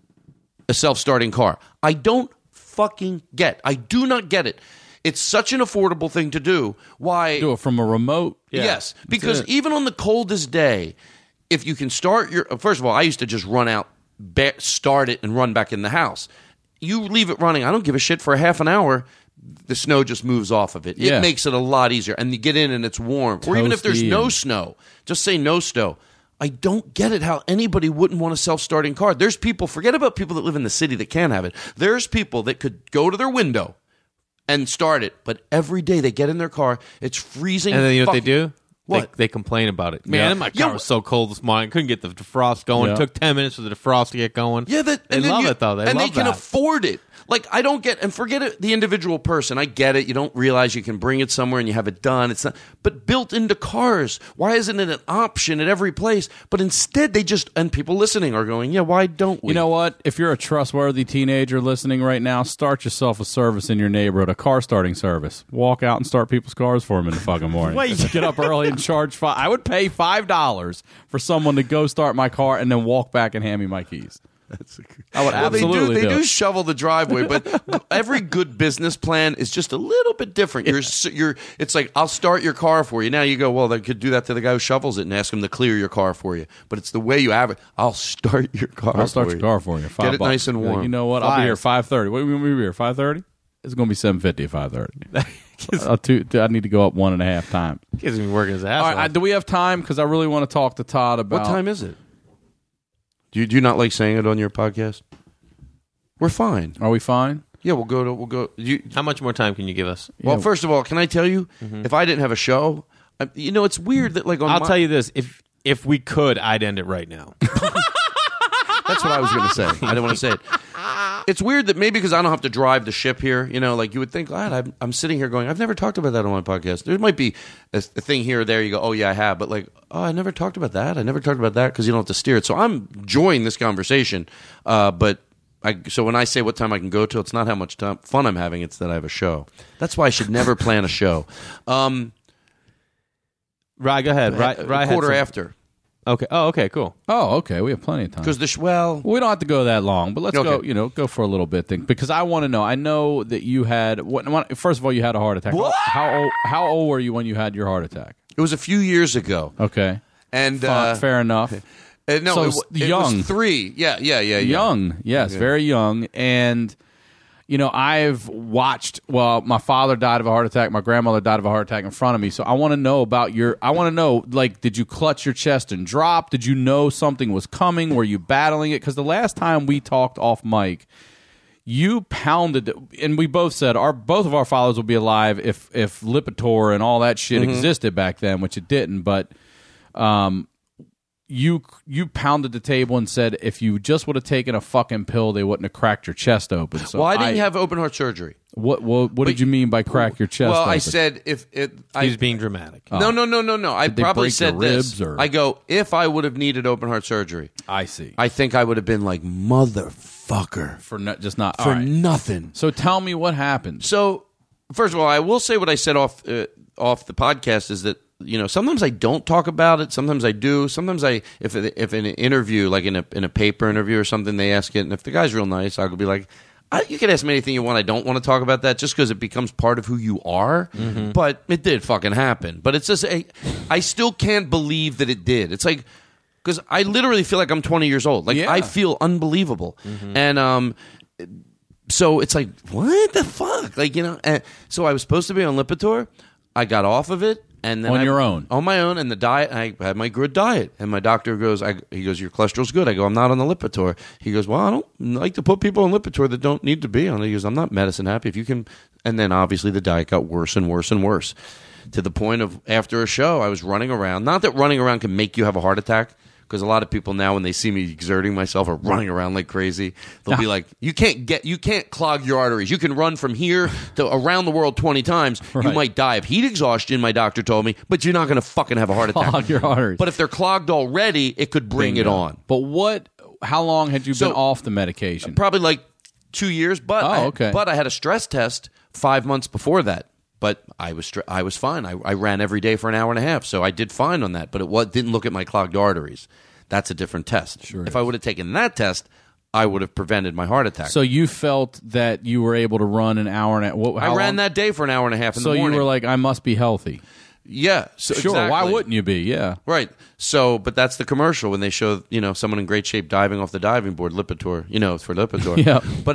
A self-starting car. I don't fucking get. I do not get it. It's such an affordable thing to do. Why? Do it from a remote. Yes, because even on the coldest day, if you can start first of all, I used to just run out, start it, and run back in the house. You leave it running, I don't give a shit, for a half an hour, the snow just moves off of it. Yeah. It makes it a lot easier, and you get in and it's warm. Or even if there's Toasty no and- snow, just say no snow. I don't get it how anybody wouldn't want a self-starting car. There's people, forget about people that live in the city that can't have it. There's people that could go to their window and start it, but every day they get in their car, it's freezing. And then you know what they fucking- do? What? They complain about it. Man, Yeah. my car was so cold this morning. I couldn't get the defrost going. Yeah. It took 10 minutes for the defrost to get going. Yeah, they love it, though. They and love they can that. afford it. Like, I don't get, and forget it, the individual person. I get it. You don't realize you can bring it somewhere and you have it done. It's not, but built into cars. Why isn't it an option at every place? But instead, and people listening are going, yeah, why don't we? You know what? If you're a trustworthy teenager listening right now, start yourself a service in your neighborhood, a car starting service. Walk out and start people's cars for them in the fucking morning. Get up early and charge $5. I would pay $5 for someone to go start my car and then walk back and hand me my keys. I would absolutely They do do it. shovel the driveway, but every good business plan is just a little bit different. It's like, I'll start your car for you. Now you go, well, they could do that to the guy who shovels it and ask him to clear your car for you. But it's the way you have it. I'll start your car. I'll start for your you. car for you. Get it $5. nice and Be like, warm. you know what? I'll be here 5:30. What do you want me to be here? 5:30? It's going to be 7:50 at 5:30. I need to go up 1.5 times. He's been working his ass All off. right, do we have time? Because I really want to talk to Todd about. What time is it? Do you not like saying it on your podcast? We're fine. Are we fine? Yeah, we'll go. How much more time can you give us? Well, first of all, can I tell you, if I didn't have a show, it's weird that like on I'll tell you this. If we could, I'd end it right now. That's what I was going to say. I didn't want to say it. It's weird that maybe because I don't have to drive the ship here, you know, like you would think, I'm sitting here going, I've never talked about that on my podcast. There might be a thing here or there. You go, oh, yeah, I have. But like, oh, I never talked about that. I never talked about that because you don't have to steer it. So I'm enjoying this conversation. So when I say what time I can go till, it's not how much fun I'm having. It's that I have a show. That's why I should never plan a show. Right, go ahead. Right, quarter after. Okay. Oh, okay, cool. Oh, okay. We have plenty of time. Because we don't have to go that long, but let's Okay. go for a little bit. Because I want to know. I know that you had. First of all, you had a heart attack. What? How old were you when you had your heart attack? It was a few years ago. Okay. And fair enough. no, So it young. was 3. Yeah. Young, yes, very young. And, I've watched, my father died of a heart attack. My grandmother died of a heart attack in front of me. So I want to know did you clutch your chest and drop? Did you know something was coming? Were you battling it? Because the last time we talked off mic, you pounded, and we both said both of our fathers would be alive if Lipitor and all that shit existed back then, which it didn't. But you pounded the table and said if you just would have taken a fucking pill, they wouldn't have cracked your chest open. So Well, I didn't have open heart surgery. What did you mean by crack your chest Well, open? I said if it. He was being dramatic. No. I they probably break said your this. ribs, or- I go, if I would have needed open heart surgery, I see. I think I would have been like, motherfucker. For not For all right. nothing. So tell me what happened. So, first of all, I will say what I said off the podcast is that, sometimes I don't talk about it. Sometimes I do. Sometimes if in an interview, like in a paper interview or something, they ask it, and if the guy's real nice, I'll be like, you can ask me anything you want. I don't want to talk about that just because it becomes part of who you are. Mm-hmm. But it did fucking happen. But it's just, I still can't believe that it did. It's like, because I literally feel like I'm 20 years old. Like, Yeah. I feel unbelievable. Mm-hmm. And, so it's like, what the fuck? Like, and so I was supposed to be on Lipitor. I got off of it. And then On your own? On my own. And the diet, I had my good diet. And my doctor goes, he goes, your cholesterol's good. I go, I'm not on the Lipitor. He goes, well, I don't like to put people on Lipitor that don't need to be on it. He goes, I'm not medicine happy. If you can. And then obviously the diet got worse and worse and worse to the point of after a show, I was running around. Not that running around can make you have a heart attack. Because a lot of people now, when they see me exerting myself or running around like crazy, they'll be like, you can't clog your arteries. You can run from here to around the world 20 times. You Right. might die of heat exhaustion, my doctor told me, but you're not going to fucking have a heart attack. Clog your arteries. But if they're clogged already, it could bring it on. But how long had you been off the medication? Probably like 2 years, but okay. But I had a stress test 5 months before that. But I was fine. I ran every day for an hour and a half, so I did fine on that. But it didn't look at my clogged arteries. That's a different test. Sure if I would have taken that test, I would have prevented my heart attack. So you felt that you were able to run an hour and I ran that day for an hour and a half in the So morning. you were like, I must be healthy. yeah, so Sure. exactly. Why wouldn't you be? Yeah. Right. So, but that's the commercial when they show, someone in great shape diving off the diving board, Lipitor, for Lipitor. Yeah. But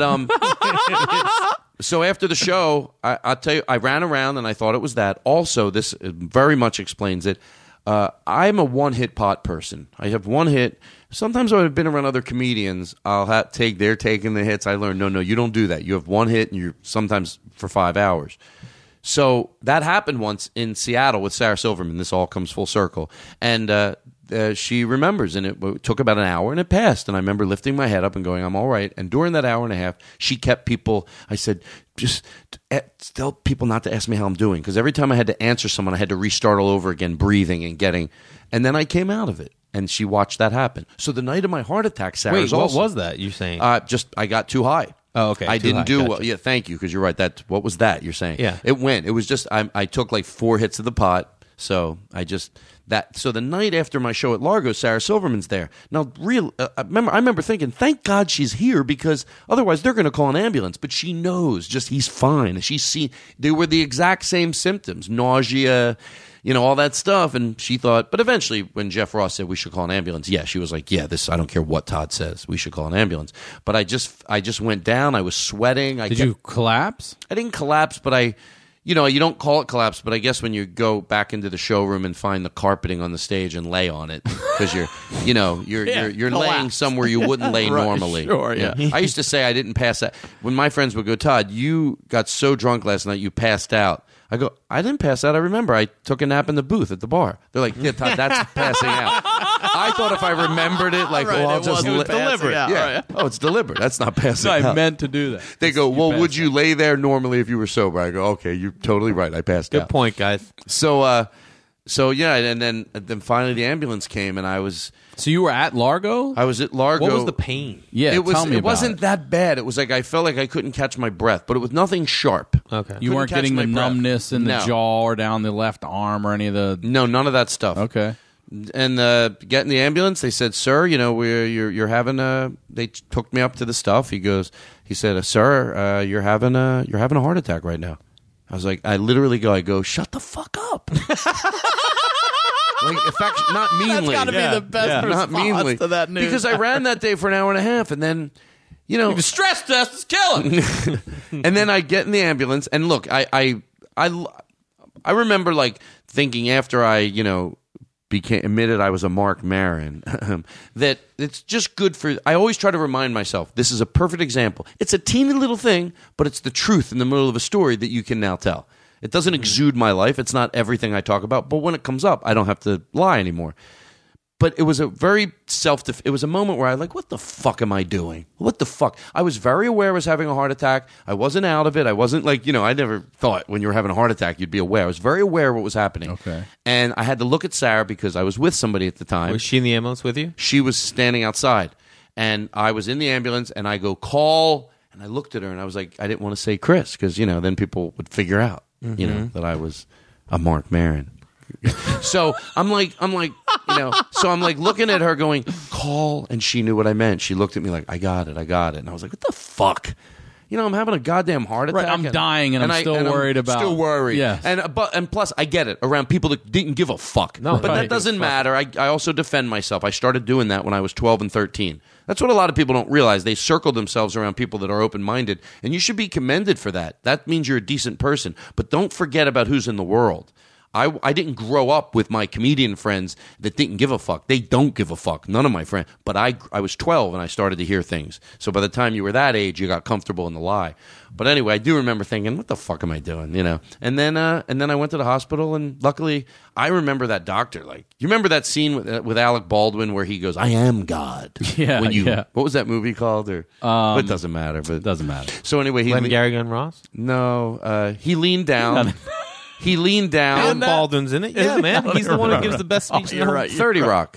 so after the show, I'll tell you, I ran around and I thought it was that. Also, this very much explains it. I'm a one-hit pot person. I have one hit. Sometimes when I've been around other comedians, they're taking the hits. I learned, no, you don't do that. You have one hit and you're sometimes for 5 hours. So that happened once in Seattle with Sarah Silverman. This all comes full circle. And she remembers, and it took about an hour, and it passed. And I remember lifting my head up and going, I'm all right. And during that hour and a half, she kept people, I said, just tell people not to ask me how I'm doing. Because every time I had to answer someone, I had to restart all over again, breathing and getting. And then I came out of it. And she watched that happen. So the night of my heart attack, Sarah's Wait, what also, was that you're saying? I got too high. Oh, okay. I Too didn't high. do Gotcha. well. Yeah, thank you, because you're right. What was that you're saying? Yeah. It went. It was just I took like 4 hits of the pot. So so the night after my show at Largo, Sarah Silverman's there. Now, I remember thinking, thank God she's here, because otherwise they're going to call an ambulance. But she knows, he's fine. She's seen. They were the exact same symptoms, nausea, all that stuff. And she thought, but eventually when Jeff Ross said we should call an ambulance, she was like, I don't care what Todd says, we should call an ambulance. But I just went down. I was sweating. Did you collapse? I didn't collapse, but you don't call it collapse, but I guess when you go back into the showroom and find the carpeting on the stage and lay on it, because you're laying somewhere you wouldn't lay normally. Sure, yeah. I used to say I didn't pass out. When my friends would go, Todd, you got so drunk last night you passed out. I go, I didn't pass out. I remember I took a nap in the booth at the bar. They're like, yeah, Todd, that's passing out. I thought if I remembered it, like, well, I'll just deliberate. Yeah. Oh, it's deliberate. That's not passing I out. meant to do that. They go, well, passed would you lay there normally if you were sober? I go, okay, you're totally right. I passed Good out. point, guys. So yeah, and then finally the ambulance came, and I was So you were at Largo? at Largo. What was the pain? Yeah, It was. tell me It about wasn't that bad. It was like I felt like I couldn't catch my breath, but it was nothing sharp. Okay. You weren't couldn't catch getting the my breath. numbness in the No. jaw or down the left arm or any of the. No, none of that stuff. Okay. And get in the ambulance. They said, "Sir, you're having a." They took me up to the stuff. He said, "Sir, you're having a heart attack right now." I was like, I literally go, "Shut the fuck up." Like, in fact, not meanly. That's got to be the best Not response meanly to that news. because I ran that day for an hour and a half, and then, The stress test is killing. and then I get in the ambulance, and look, I remember like thinking after I admitted I was a Mark Maron that it's just good for. I always try to remind myself this is a perfect example. It's a teeny little thing, but it's the truth in the middle of a story that you can now tell. It doesn't exude my life. It's not everything I talk about, but when it comes up, I don't have to lie anymore. But it was a very it was a moment where I like, what the fuck am I doing? What the fuck? I was very aware I was having a heart attack. I wasn't out of it. I wasn't like, I never thought when you were having a heart attack, you'd be aware. I was very aware of what was happening. Okay. And I had to look at Sarah because I was with somebody at the time. Was she in the ambulance with you? She was standing outside. And I was in the ambulance and I go, call. And I looked at her and I was like, I didn't want to say Chris because, then people would figure out, that I was a Mark Maron. So I'm like, so I'm like looking at her going, call. And she knew what I meant. She looked at me like, I got it. And I was like, what the fuck? I'm having a goddamn heart attack. Right, I'm dying and I'm still worried about. Still worried. Yes. And plus, I get it around people that didn't give a fuck. No, but right. that doesn't matter. I also defend myself. I started doing that when I was 12 and 13. That's what a lot of people don't realize. They circle themselves around people that are open-minded, and you should be commended for that. That means you're a decent person. But don't forget about who's in the world. I didn't grow up with my comedian friends that didn't give a fuck. They don't give a fuck. None of my friends. But I was 12 and I started to hear things. So by the time you were that age, you got comfortable in the lie. But anyway, I do remember thinking, what the fuck am I doing? And then I went to the hospital, and luckily I remember that doctor. Like, you remember that scene with Alec Baldwin where he goes, "I am God." Yeah, yeah. What was that movie called? Or it doesn't matter. But It doesn't matter. So anyway, Gary Gunn Ross? no, he leaned down. He leaned down. Alan Baldwin's in it. Yeah, man. He's the one who gives the best speech in the whole 30 Rock.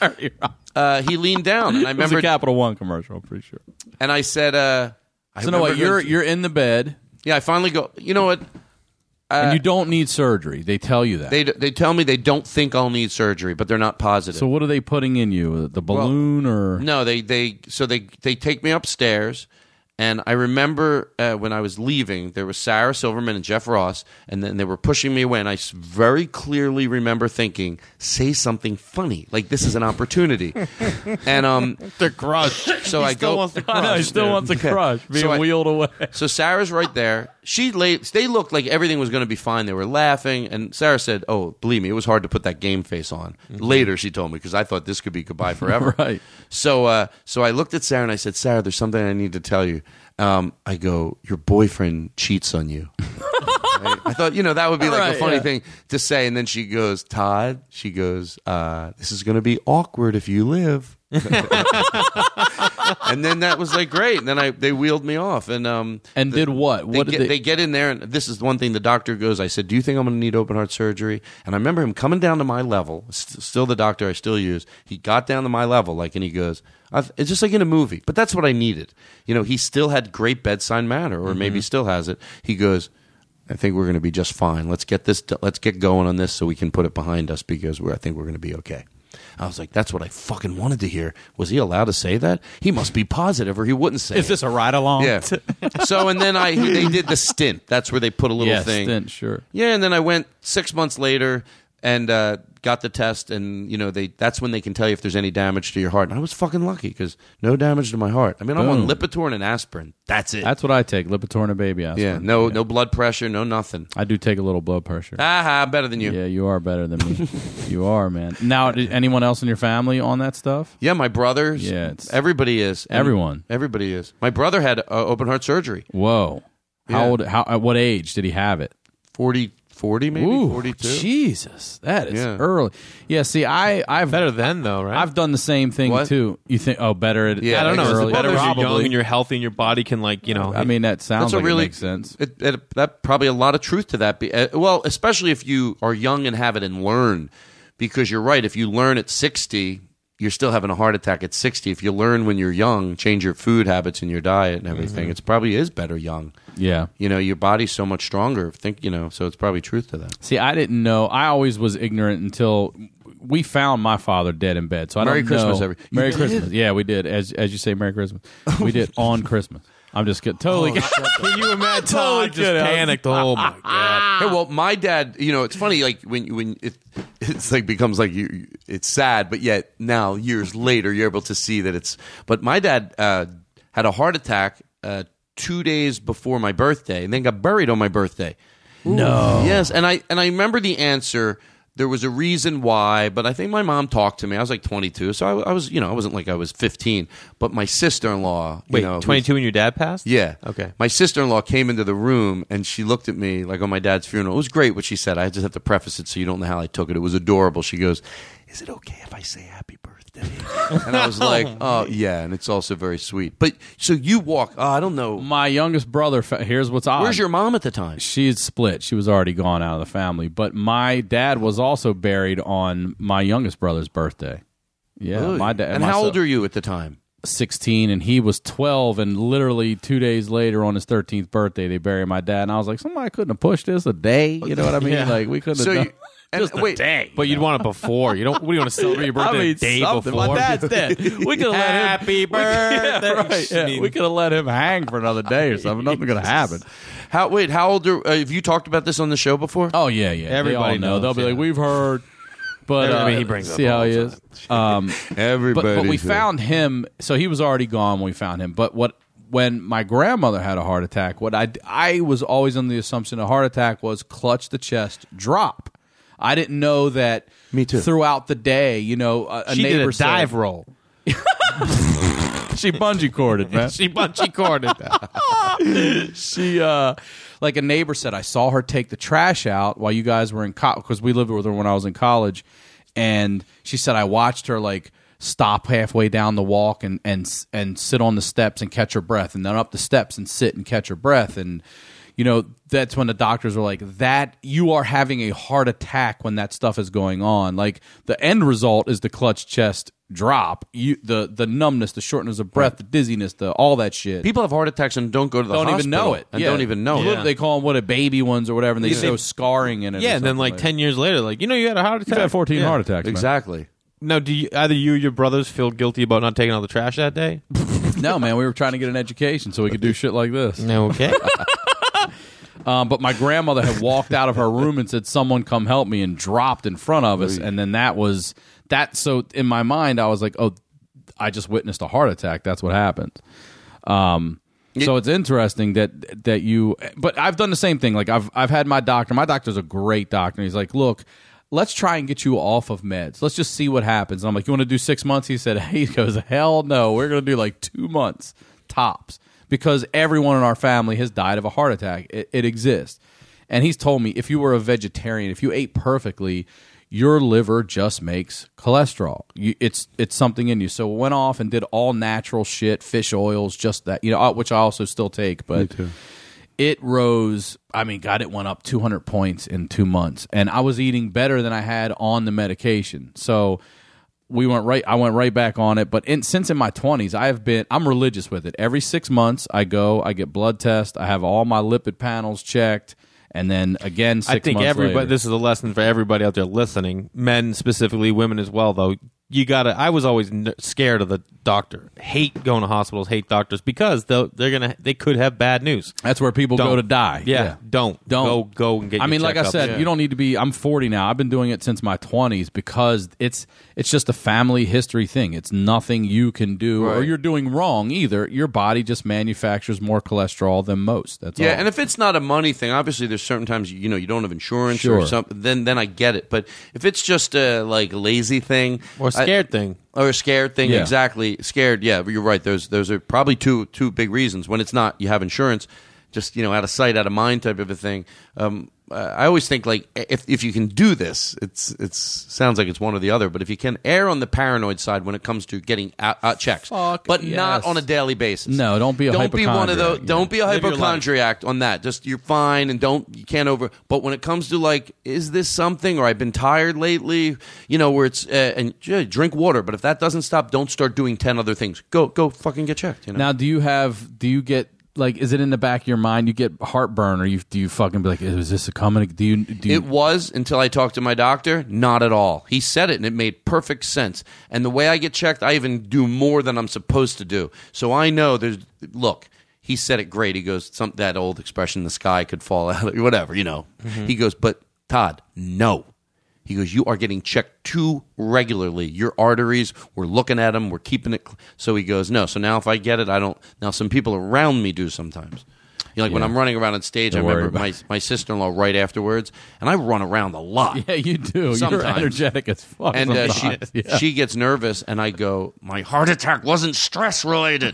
He leaned down, and I It was remember. a Capital One commercial, I'm pretty sure. And I said, So no, what? You're in the bed Yeah, I finally go. You know what? and you don't need surgery. They tell you that. They tell me they don't think I'll need surgery, but they're not positive. So what are they putting in you? The balloon or No, they take me upstairs, and I remember when I was leaving, there was Sarah Silverman and Jeff Ross, and then they were pushing me away, and I very clearly remember thinking, say something funny, like this is an opportunity. And The crush. so I go. I know, he still wants a crush being So I- wheeled away. So Sarah's right there. They looked like everything was going to be fine. They were laughing, and Sarah said, "Oh, believe me, it was hard to put that game face on." Later, she told me because I thought this could be goodbye forever. Right. So I looked at Sarah and I said, "Sarah, there's something I need to tell you." I go, "Your boyfriend cheats on you." Right? I thought, that would be like Right, a funny yeah. thing to say. And then she goes, "Todd," she goes, "This is going to be awkward if you live." And then that was like great. And then they wheeled me off. And Did what? What did they get in there, and this is one thing the doctor goes, I said, "Do you think I'm going to need open heart surgery?" And I remember him coming down to my level, still the doctor I still use. He got down to my level, and he goes, it's just like in a movie, but that's what I needed. He still had great bedside manner, or maybe still has it. He goes, "I think we're going to be just fine. Let's get going on this so we can put it behind us because I think we're going to be okay." I was like, that's what I fucking wanted to hear. Was he allowed to say that? He must be positive or he wouldn't say it. Is this a ride along? Yeah. So, and then they did the stint. That's where they put a little thing. Stint, sure. Yeah, and then I went 6 months later and got the test, and that's when they can tell you if there's any damage to your heart. And I was fucking lucky because no damage to my heart. I mean, I'm on Boom. Lipitor and an aspirin. That's it. That's what I take. Lipitor and a baby aspirin. yeah, no blood pressure, no nothing. I do take a little blood pressure. Aha, better than you. Yeah, you are better than me. You are, man. Now, did anyone else in your family on that stuff? Yeah, my brothers. Yeah, everybody is. And Everyone. Everybody is. My brother had open heart surgery. Whoa. Yeah. At what age did he have it? 40, maybe Ooh, 42. Jesus, that is Yeah. early. Yeah, see, I've Better then, though, right? I've done the same thing What? too. You think, better at Yeah, I don't know. Is early. it better when you're young Probably. and you're healthy and your body can, like, you know. I mean, that sounds That's a like really it makes sense. That probably a lot of truth to that. Well, especially if you are young and have it and learn, because you're right. If you learn at 60, you're still having a heart attack at 60. If you learn when you're young, change your food habits and your diet and everything, it probably is better young. Yeah. You know, your body's so much stronger. So it's probably truth to that. See, I didn't know. I always was ignorant until we found my father dead in bed. So I Merry don't Christmas, know. You Merry did? Christmas. Yeah, we did. As you say, Merry Christmas. We did on Christmas. I'm just kidding. Totally. Can you imagine? Totally Todd just kidding. panicked. Oh, my God. Hey, well, my dad, it's funny, like when it's like becomes like it's sad, but yet now years later you're able to see that it's. But my dad had a heart attack 2 days before my birthday, and then got buried on my birthday. No. Yes, and I remember the answer. There was a reason why, but I think my mom talked to me. I was like 22, so I was, I wasn't like I was 15. But my sister-in-law, Wait, 22 when your dad passed? yeah. Okay. My sister-in-law came into the room and she looked at me like on my dad's funeral. It was great what she said. I just have to preface it so you don't know how I took it. It was adorable. She goes, "Is it okay if I say happy birthday?" And I was like, "Oh, yeah." And it's also very sweet. But so you walk, I don't know. My youngest brother, here's what's odd. Where's your mom at the time? She's split. She was already gone out of the family. But my dad was also buried on my youngest brother's birthday. Yeah, Really? my dad. And how old are you at the time? 16, and he was 12, and literally 2 days later on his 13th birthday they buried my dad, and I was like, somebody couldn't have pushed this a day, you know what I mean? Yeah. Like, we couldn't So have you, done and just a wait, day. But you'd want it before. You don't. What do you want to celebrate your birthday the day something. before? My dad's dead. We could have let him. Happy birthday. Yeah, right, yeah. I mean- We could have let him hang for another day or something. Nothing's going to happen. how old are? Have you talked about this on the show before? Oh, yeah, yeah. Everybody they all know. knows, They'll be yeah. like, we've heard. But I mean, he brings see up how all he the is. Everybody. But we found him. So he was already gone when we found him. But when my grandmother had a heart attack, I was always under the assumption a heart attack was clutch the chest, drop. I didn't know that. Me too. Throughout the day, a She neighbor did a said- dive roll. She bungee corded, man. She bungee corded. She like a neighbor said, I saw her take the trash out while you guys were in college, because we lived with her when I was in college, and she said I watched her like stop halfway down the walk and sit on the steps and catch her breath, and then up the steps and sit and catch her breath. And that's when the doctors were like, that you are having a heart attack when that stuff is going on. Like, the end result is the clutch chest drop, the numbness, the shortness of breath, the dizziness, all that shit. People have heart attacks and don't go to the don't hospital. even know it. And Yeah. don't even know Literally, it. They call them baby ones or whatever, and they Yeah. show scarring in it. Yeah, or and then something like 10 years later, like, you had a heart attack. You've had 14 Yeah. heart attacks. man. Exactly. Now, do either you or your brothers feel guilty about not taking out the trash that day? No, man, we were trying to get an education so we could do shit like this. No, okay. But my grandmother had walked out of her room and said, "Someone come help me," and dropped in front of us. And then that was that. So in my mind, I was like, "Oh, I just witnessed a heart attack. That's what happened." So it's interesting that you. But I've done the same thing. Like I've had my doctor. My doctor's a great doctor. He's like, "Look, let's try and get you off of meds. Let's just see what happens." And I'm like, "You want to do 6 months?" He said, "He goes, hell no. We're going to do like 2 months tops." Because everyone in our family has died of a heart attack. It exists. And he's told me, if you were a vegetarian, if you ate perfectly, your liver just makes cholesterol. It's something in you. So we went off and did all natural shit, fish oils, just that, which I also still take. But it rose, God, it went up 200 points in 2 months. And I was eating better than I had on the medication. So I went right back on it. But since in my 20s, I'm religious with it. Every 6 months, I get blood tests. I have all my lipid panels checked. And then again, 6 months I think everybody. later. This is a lesson for everybody out there listening, men specifically, women as well. Though I was always scared of the doctor. Hate going to hospitals. Hate doctors because they could have bad news. That's where people go to die. Yeah, don't go and get. Your Like I checkups. said, you don't need to be. I'm 40 now. I've been doing it since my 20s because it's just a family history thing. It's nothing you can do or Right. you're doing wrong either. Your body just manufactures more cholesterol than most. That's all. Yeah, and if it's not a money thing, obviously there's certain times you don't have insurance Sure. or something. Then I get it. But if it's just a lazy thing or scared thing. or a scared thing, Yeah. exactly scared. Yeah, you're right. Those are probably two big reasons. When it's not, you have insurance, just out of sight, out of mind type of a thing. I always think like if you can do this, it's sounds like it's one or the other. But if you can err on the paranoid side when it comes to getting out checks, but not on a daily basis. No, don't be a don't be one of those. hypochondriac. Don't be a Live your hypochondriac on that. Just you're fine and you can't over. But when it comes to like, is this something? Or I've been tired lately. Where it's and drink water. But if that doesn't stop, don't start doing 10 other things. Go fucking get checked. Now, do you get like, is it in the back of your mind you get heartburn, or do you fucking be like, is this a coming? Do you It was until I talked to my doctor. Not at all. He said it, and it made perfect sense. And the way I get checked, I even do more than I'm supposed to do. So I know look, he said it great. He goes, that old expression, the sky could fall out, whatever, He goes, but Todd, no. He goes, you are getting checked too regularly. Your arteries, we're looking at them, we're keeping it. So he goes, no. So now if I get it, I don't. Now some people around me do sometimes. When I'm running around on stage, Don't I remember worry my sister-in-law right afterwards, and I run around a lot. Yeah, you do. Sometimes. You're energetic as fuck. And sometimes. Yeah. she gets nervous, and I go, my heart attack wasn't stress-related.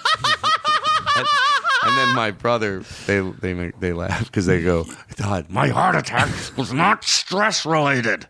And then my brother, they laugh because they go, Todd, my heart attack was not stress-related.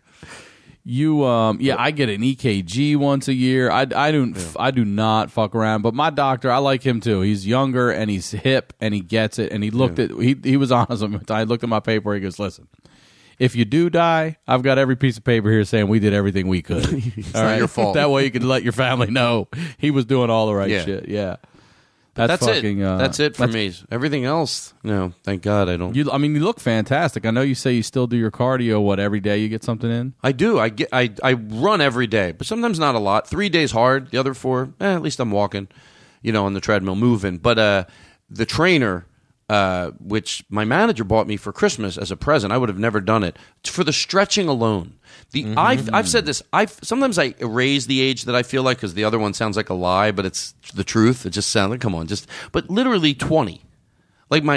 I get an EKG once a year. I do not fuck around. But my doctor, I like him too. He's younger and he's hip and he gets it. And he looked at he was honest with me. I looked at my paper. He goes, listen, if you do die, I've got every piece of paper here saying we did everything we could. All right, your fault. That way you can let your family know he was doing all the right shit. Yeah. That's fucking, it. That's it for me. Everything else, thank God I don't. You look fantastic. I know you say you still do your cardio. Every day you get something in? I do. I run every day, but sometimes not a lot. 3 days hard. The other 4, at least I'm walking, on the treadmill, moving. But the trainer, which my manager bought me for Christmas as a present, I would have never done it for the stretching alone. I've said this. Sometimes I erase the age that I feel like because the other one sounds like a lie, but it's the truth. It just sounds like, come on, but literally 20. Like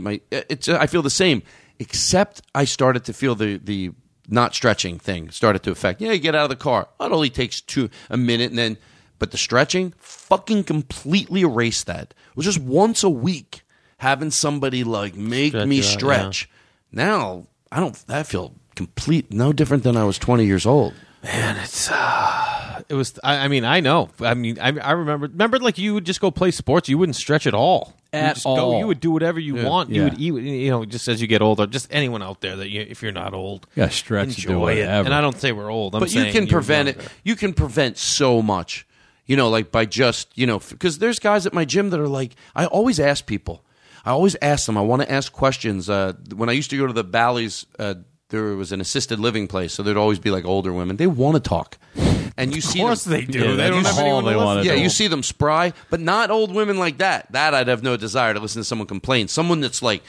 I feel the same, except I started to feel the not stretching thing started to affect. You get out of the car. It only takes a minute, and then, but the stretching fucking completely erased that. It was just once a week having somebody like make me stretch. Now I feel no different than I was 20 years old. Man, it was. I know. I remember like you would just go play sports. You wouldn't stretch at all. You would do whatever you want. Yeah. You would eat. Just as you get older, just anyone out there that if you're not old, stretch, enjoy it. And I don't say we're old. But you can prevent it. You can prevent so much. Like by just because there's guys at my gym that are like. I always ask people. I always ask them. I want to ask questions. When I used to go to the Bally's. There was an assisted living place, so there'd always be like older women. They want to talk, and you see, of course they do. Yeah, they don't have anyone to listen. Yeah, you see them spry, but not old women like that. That I'd have no desire to listen to someone complain. Someone that's like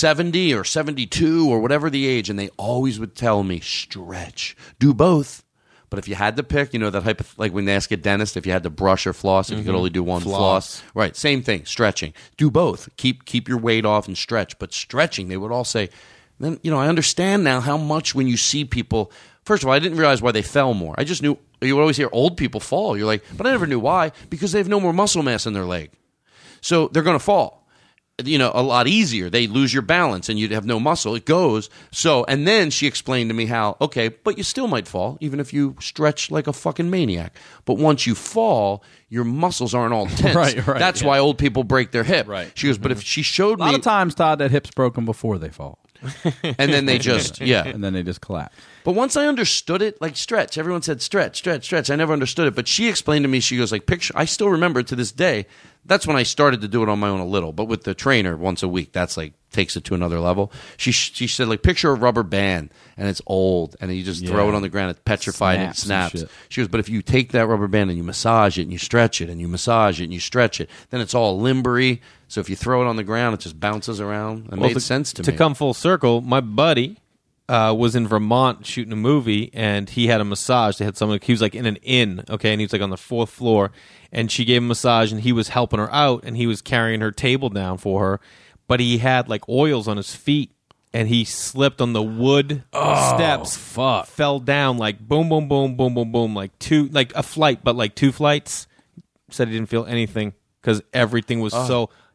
70 or 72 or whatever the age, and they always would tell me, stretch, do both. But if you had to pick, that like when they ask a dentist if you had to brush or floss, if you could only do one floss, right? Same thing, stretching. Do both. Keep your weight off and stretch. But stretching, they would all say. Then, I understand now how much when you see people, first of all, I didn't realize why they fell more. I just knew, you would always hear old people fall. You're like, but I never knew why, because they have no more muscle mass in their leg. So they're going to fall. A lot easier. They lose your balance and you'd have no muscle. It goes. So, and then she explained to me how, okay, but you still might fall, even if you stretch like a fucking maniac. But once you fall, your muscles aren't all tense. Right. That's why old people break their hip. Right. She goes, but if she showed me. A lot of times, Todd, that hip's broken before they fall. And then they just, And then they just collapse. But once I understood it, like stretch, everyone said stretch. I never understood it. But she explained to me, she goes like, picture, I still remember it to this day. That's when I started to do it on my own a little. But with the trainer once a week, that's like, takes it to another level. She said like, picture a rubber band and it's old and you just throw it on the ground, it's petrified and it snaps. She goes, but if you take that rubber band and you massage it and you stretch it and you massage it and you stretch it, then it's all limbery. So if you throw it on the ground, it just bounces around. It made sense to me. To come full circle, my buddy was in Vermont shooting a movie, and he had a massage. They had someone. He was like in an inn, okay, and he was like on the 4th floor, and she gave him a massage, and he was helping her out, and he was carrying her table down for her, but he had like oils on his feet, and he slipped on the wood steps. Fuck! Fell down like boom, boom, boom, boom, boom, boom, like a flight, but like 2 flights. Said he didn't feel anything because everything was so.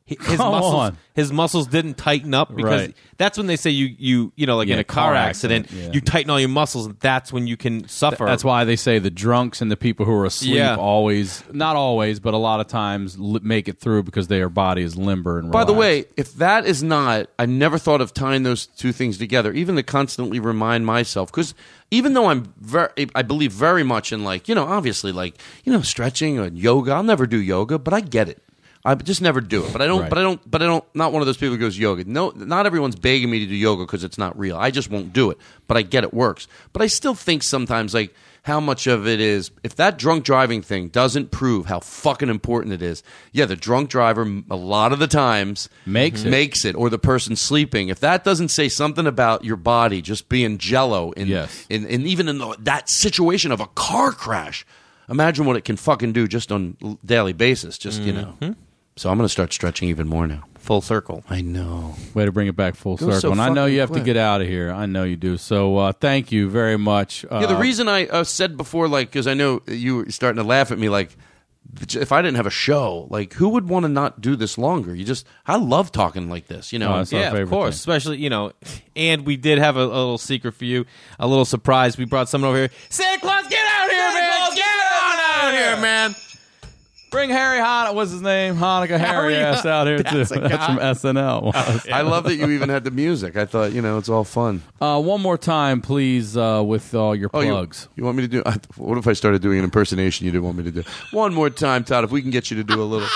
his muscles didn't tighten up because Right. that's when they say you know, like in a car accident, yeah. you tighten all your muscles, and that's when you can suffer. That's why they say the drunks and the people who are asleep Yeah. always, not always, but a lot of times make it through because their body is limber and By the relaxed. way, if that is not, I never thought of tying those two things together, even to constantly remind myself, because even though I believe very much in, like, you know, obviously, like, you know, stretching or yoga. I'll never do yoga, but I get it. I just never do it. But I don't. Right. But I don't. Not one of those people who goes yoga. No, not everyone's begging me to do yoga because it's not real. I just won't do it. But I get it works. But I still think sometimes, like, how much of it is, if that drunk driving thing doesn't prove how fucking important it is. Yeah, the drunk driver a lot of the times Makes it. or the person sleeping. If that doesn't say something about your body just being jello in even in that situation of a car crash, imagine what it can fucking do just on a daily basis. Just you know. So I'm going to start stretching even more now. full circle. I know. Way to bring it back full Goes so circle. And I know fucking you have to quick. get out of here. I know you do. So thank you very much. Yeah, the reason I said before, like, because I know you were starting to laugh at me, like, if I didn't have a show, like, who would want to not do this longer? I love talking like this, you know. Oh, that's our Yeah, favorite of course. thing. Especially, you know, and we did have a little secret for you, a little surprise. We brought someone over here. Santa Claus, get out here, man! Get on out here, man! Bring Harry Hanukkah. What's his name? Hanukkah Harry ass out here, too. That's from SNL. I love that you even had the music. I thought, you know, it's all fun. One more time, please, with all your plugs. You want me to do? What if I started doing an impersonation you didn't want me to do? One more time, Todd. If we can get you to do a little.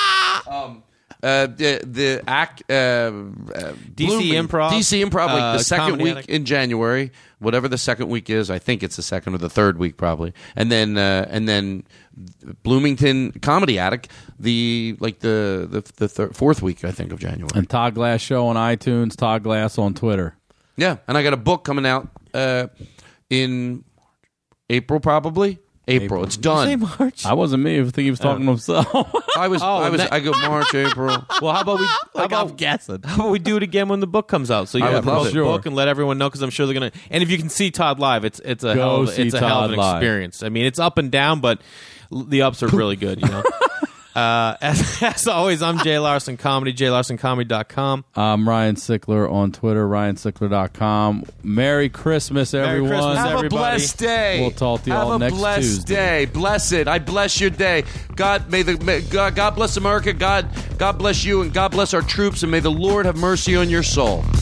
The act DC Improv. DC Improv, like the second Comedy week Attic. in January, whatever the second week is. I think it's the second or the third week, probably. And then Bloomington Comedy Attic, the fourth week, I think, of January. And Todd Glass Show on iTunes, Todd Glass on Twitter. Yeah, and I got a book coming out in April, probably. April. It's done. March. I wasn't me. I think he was talking to himself. I go March, April. Well, how about we? I'm guessing. How about we do it again when the book comes out? So you I can would love promote it. the book and let everyone know, because I'm sure they're gonna. And if you can see Todd live, it's a hell of see a hell of Todd an live. experience. I mean, it's up and down, but the ups are really good. You know. As always, I'm Jay Larson Comedy, JayLarsonComedy.com. I'm Ryan Sickler on Twitter, RyanSickler.com. Merry Christmas, everyone. Christmas, Have everybody. a blessed day. We'll talk to you all next Have a blessed Tuesday. day. Bless it. I bless your day. God bless America. God bless you, and God bless our troops, and may the Lord have mercy on your soul.